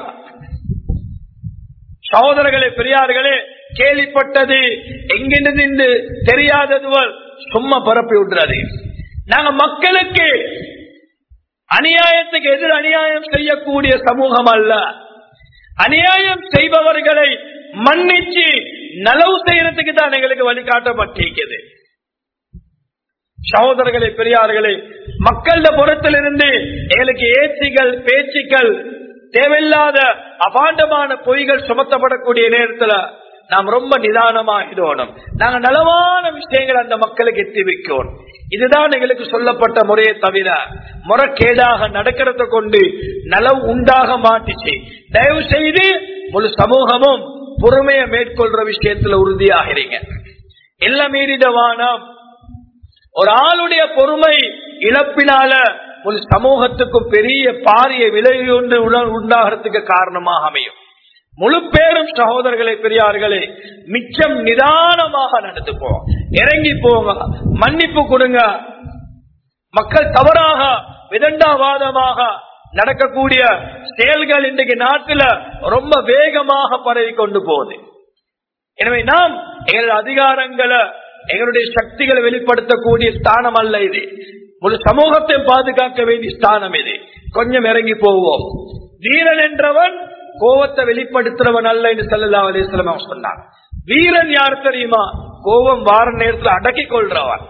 சகோதரர்களே, பெரியார்களே, கேள்விப்பட்டது எங்கிருந்து தெரியாததுவல் சும்மா பரப்பி விடுறது. நாங்க மக்களுக்கு அநியாயத்துக்கு எதிர் அநியாயம் செய்யக்கூடிய சமூகம் அல்ல. அநியாயம் செய்பவர்களை மன்னிச்சு நலவு செய்யறதுக்கு தான் எங்களுக்கு வழிகாட்டப்பட்டிருக்கிறது. சகோதரர்களே, பெரியார்களே, மக்கள புறத்திலிருந்து எங்களுக்கு ஏச்சிகள் பேச்சுக்கள் தேவையில்லாத அபாண்டமான பொய்கள் சுமத்தப்படக்கூடிய நேரத்துல நாம் ரொம்ப நிதானமாகிடணும். நாங்க நலவான விஷயங்கள் அந்த மக்களுக்கு எத்தி வைக்கணும். இதுதான் எங்களுக்கு சொல்லப்பட்ட முறையை தவிர முறைகேடாக நடக்கிறத கொண்டு நலவு உண்டாக மாட்டிச்சு. தயவு செய்து முழு சமூகமும் பொறுமையை மேற்கொள்ற விஷயத்துல உறுதியாகிறீங்க. எல்லாம் மீறிடவானம். ஒரு ஆளுடைய பொறுமை இழப்பினால ஒரு சமூகத்துக்கும் பெரிய பாரிய விளைவு ஒன்று உண்டாகிறதுக்கு காரணமாக அமையும். முழு பேரும் சகோதரர்களே, பெரியார்களே, மிச்சம் நிதானமாக நடந்து போங்க, இறங்கி போங்க, மன்னிப்பு கொடுங்க. மக்கள் தவறாக விதண்டாவாதமாக நடக்கக்கூடிய செயல்கள் இன்றைக்கு நாட்டில் ரொம்ப வேகமாக பரவி கொண்டு போகுது. எனவே நாம் எங்களுடைய அதிகாரங்களை எங்களுடைய சக்திகளை வெளிப்படுத்தக்கூடிய ஸ்தானம் அல்ல இது. ஒரு சமூகத்தை பாதுகாக்க வேண்டிய ஸ்தானம் இது. கொஞ்சம் இறங்கி போவோம். வீரன் என்றவன் கோபத்தை வெளிப்படுத்துறவன் அல்ல என்று ஸல்லல்லாஹு அலைஹி வஸல்லம் சொன்னார். வீரன் யார் தெரியுமா? கோபம் வார நேரத்தில் அடக்கிக் கொள்றவன்.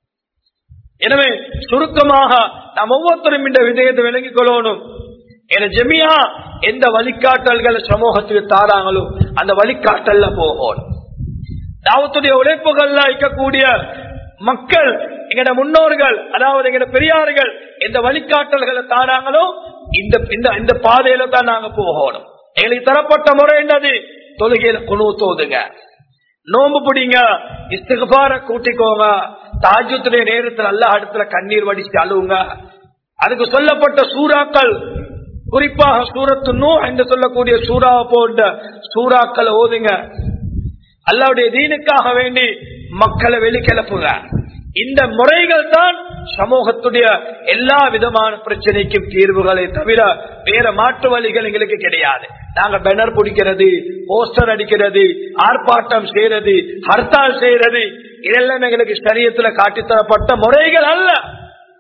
எனவே சுருக்கமாக நாம் ஒவ்வொருத்தரும் இந்த விடயத்தை விளங்கிக் கொள்ளணும். என ஜெமியா எந்த வழிகாட்டல்களை சமூகத்துக்கு தாராங்களோ அந்த வழிகாட்டல்ல போகணும். தாவத்துடைய உழைப்புகள்ல இருக்கக்கூடிய மக்கள், எங்கட முன்னோர்கள், அதாவது எங்கட பெரியார்கள் எந்த வழிகாட்டல்களை தாராங்களோ இந்த இந்த பாதையில தான் நாங்க போகணும். எங்களுக்கு தரப்பட்ட முறை என்னது? தொழுகையில குனூத் ஓதுங்க, நோம்பு பிடிங்க, இஸ்திக்பார கூட்டிக்கோங்க, தஹஜ்ஜுடைய நேரத்தில் அல்லாஹ் இடத்துல கண்ணீர் வடிச்சு அழுவுங்க. அதுக்கு சொல்லப்பட்ட சூறாக்கள், குறிப்பாக சூரத்து நூஹ் என்று சொல்லக்கூடிய சூறாவை போன்ற சூறாக்களை ஓதுங்க. அல்லாஹ்வுடைய தீனுக்காக வேண்டி மக்களை வெளிக்கிளப்புங்க. இந்த முறைகள் தான் சமூகத்துடைய எல்லா விதமான பிரச்சனைக்கும் தீர்வுகளை தவிர வேற மாற்று வழிகள் எங்களுக்கு கிடையாது. நாங்க பேனர் பிடிக்கிறது, போஸ்டர் அடிக்கிறது, ஆர்ப்பாட்டம் செய்யறது, ஹர்த்தால் செய்யறது, இதெல்லாம் எங்களுக்கு ஷரியத்துல காட்டித்தரப்பட்ட முறைகள் அல்ல.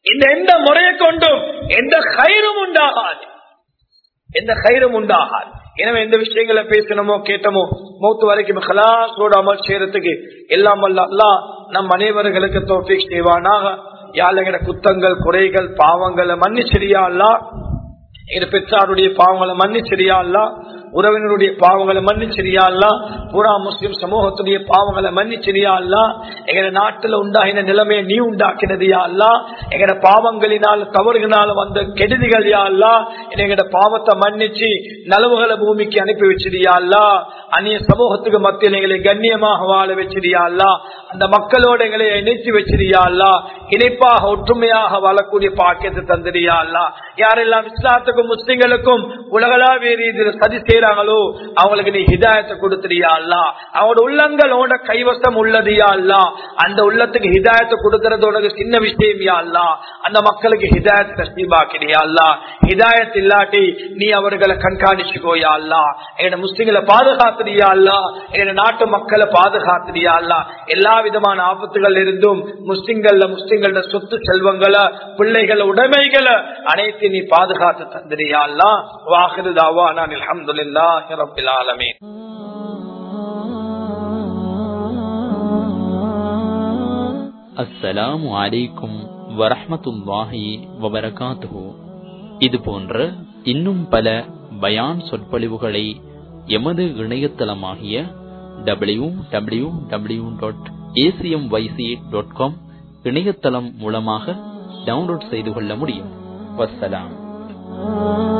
இந்த எந்த முறையை கொண்டும் எந்த கயிறும் உண்டாகாது, எந்த கயிறும் உண்டாகாது. எனவே எந்த விஷயங்களை பேசணுமோ கேட்டமோ மௌத்து வரைக்கும் இஹ்லாஸோட அமல் செய்யறதுக்கு எல்லாம் வல்ல அல்லாஹ் நம் அனைவர்களுக்கு தௌஃபீக் செய்வானாக. யா அல்லாஹ் எங்கட குத்தங்கள் குறைகள் பாவங்களை மன்னிச்சிரியா அல்லாஹ், எங்க பெற்றாருடைய பாவங்களை மன்னிச்சிரியா அல்லாஹ், உறவினருடைய பாவங்களை மன்னிச்சிரியா அல்லாஹ், பூரா முஸ்லிம் சமூகத்துடைய பாவங்களை மன்னிச்சிரியா அல்லாஹ். எங்க நாட்டுல உண்டாகின நிலைமையை நீ உண்டாக்கினது யா அல்லாஹ். எங்கட பாவங்களினால் தவறுகளால் வந்த கெடுதிகள் யா அல்லாஹ், எங்கட பாவத்தை மன்னிச்சு நலவுகளை பூமிக்கு அனுப்பி வச்சிரியா அல்லாஹ். அந்நிய சமூகத்துக்கு மத்தியில் எங்களை கண்ணியமாக வாழ வச்சிரியா அல்லாஹ். அந்த மக்களோடு எங்களை இணைத்து வச்சிரியா அல்லாஹ். இணைப்பாக ஒற்றுமையாக வாழக்கூடிய பாக்கியத்தை தந்திரியா அல்லாஹ். யாரெல்லாம் இஸ்லாத்துக்கும் முஸ்லிம்களுக்கும் உலகளாவிய ரீதியில் சதி செய்யறாங்களோ அவங்களுக்கு நீ ஹிதாயத்தை கொடுத்துறியா அல்லாஹ். அவங்களோட உள்ளங்களோட கைவசம் உள்ளது யா அல்லாஹ். அந்த உள்ளத்துக்கு ஹிதாயத்தை கொடுக்கறதோட சின்ன விஷயம் யா அல்லாஹ். அந்த மக்களுக்கு ஹிதாயத் நசீபாக்கிறியா அல்லாஹ். ஹிதாயத் இல்லாட்டி நீ அவர்களை கண்காணிச்சுக்கோ யா அல்லாஹ். எங்க முஸ்லிம்களை பாதுகாத்துறியா அல்லாஹ். எங்க நாட்டு மக்களை பாதுகாத்துறியா அல்லாஹ். எல்லா விதமான ஆபத்துகள் இருந்தும் முஸ்லிம்கள முஸ்லிம்கள சொத்து செல்வங்களை பிள்ளைகளை உடைமைகளை அனைத்து நீ பாதுகாத்து தந்திரியா அல்லாஹ். வாஹிரு தாவானா அல்ஹம்துலில்லாஹி ரப்பில் ஆலமீன். அஸ்ஸலாமு அலைக்கும் வரஹ்மத்துல்லாஹி வபரகாத்துஹு. இது போன்ற இன்னும் பல பயான் சொற்பொழிவுகளை எமது இணையதளமாகிய W W W dot A C M Y C dot com இணையதளம் மூலமாக டவுன்லோட் செய்து கொள்ள முடியும். வஸ்ஸலாம்.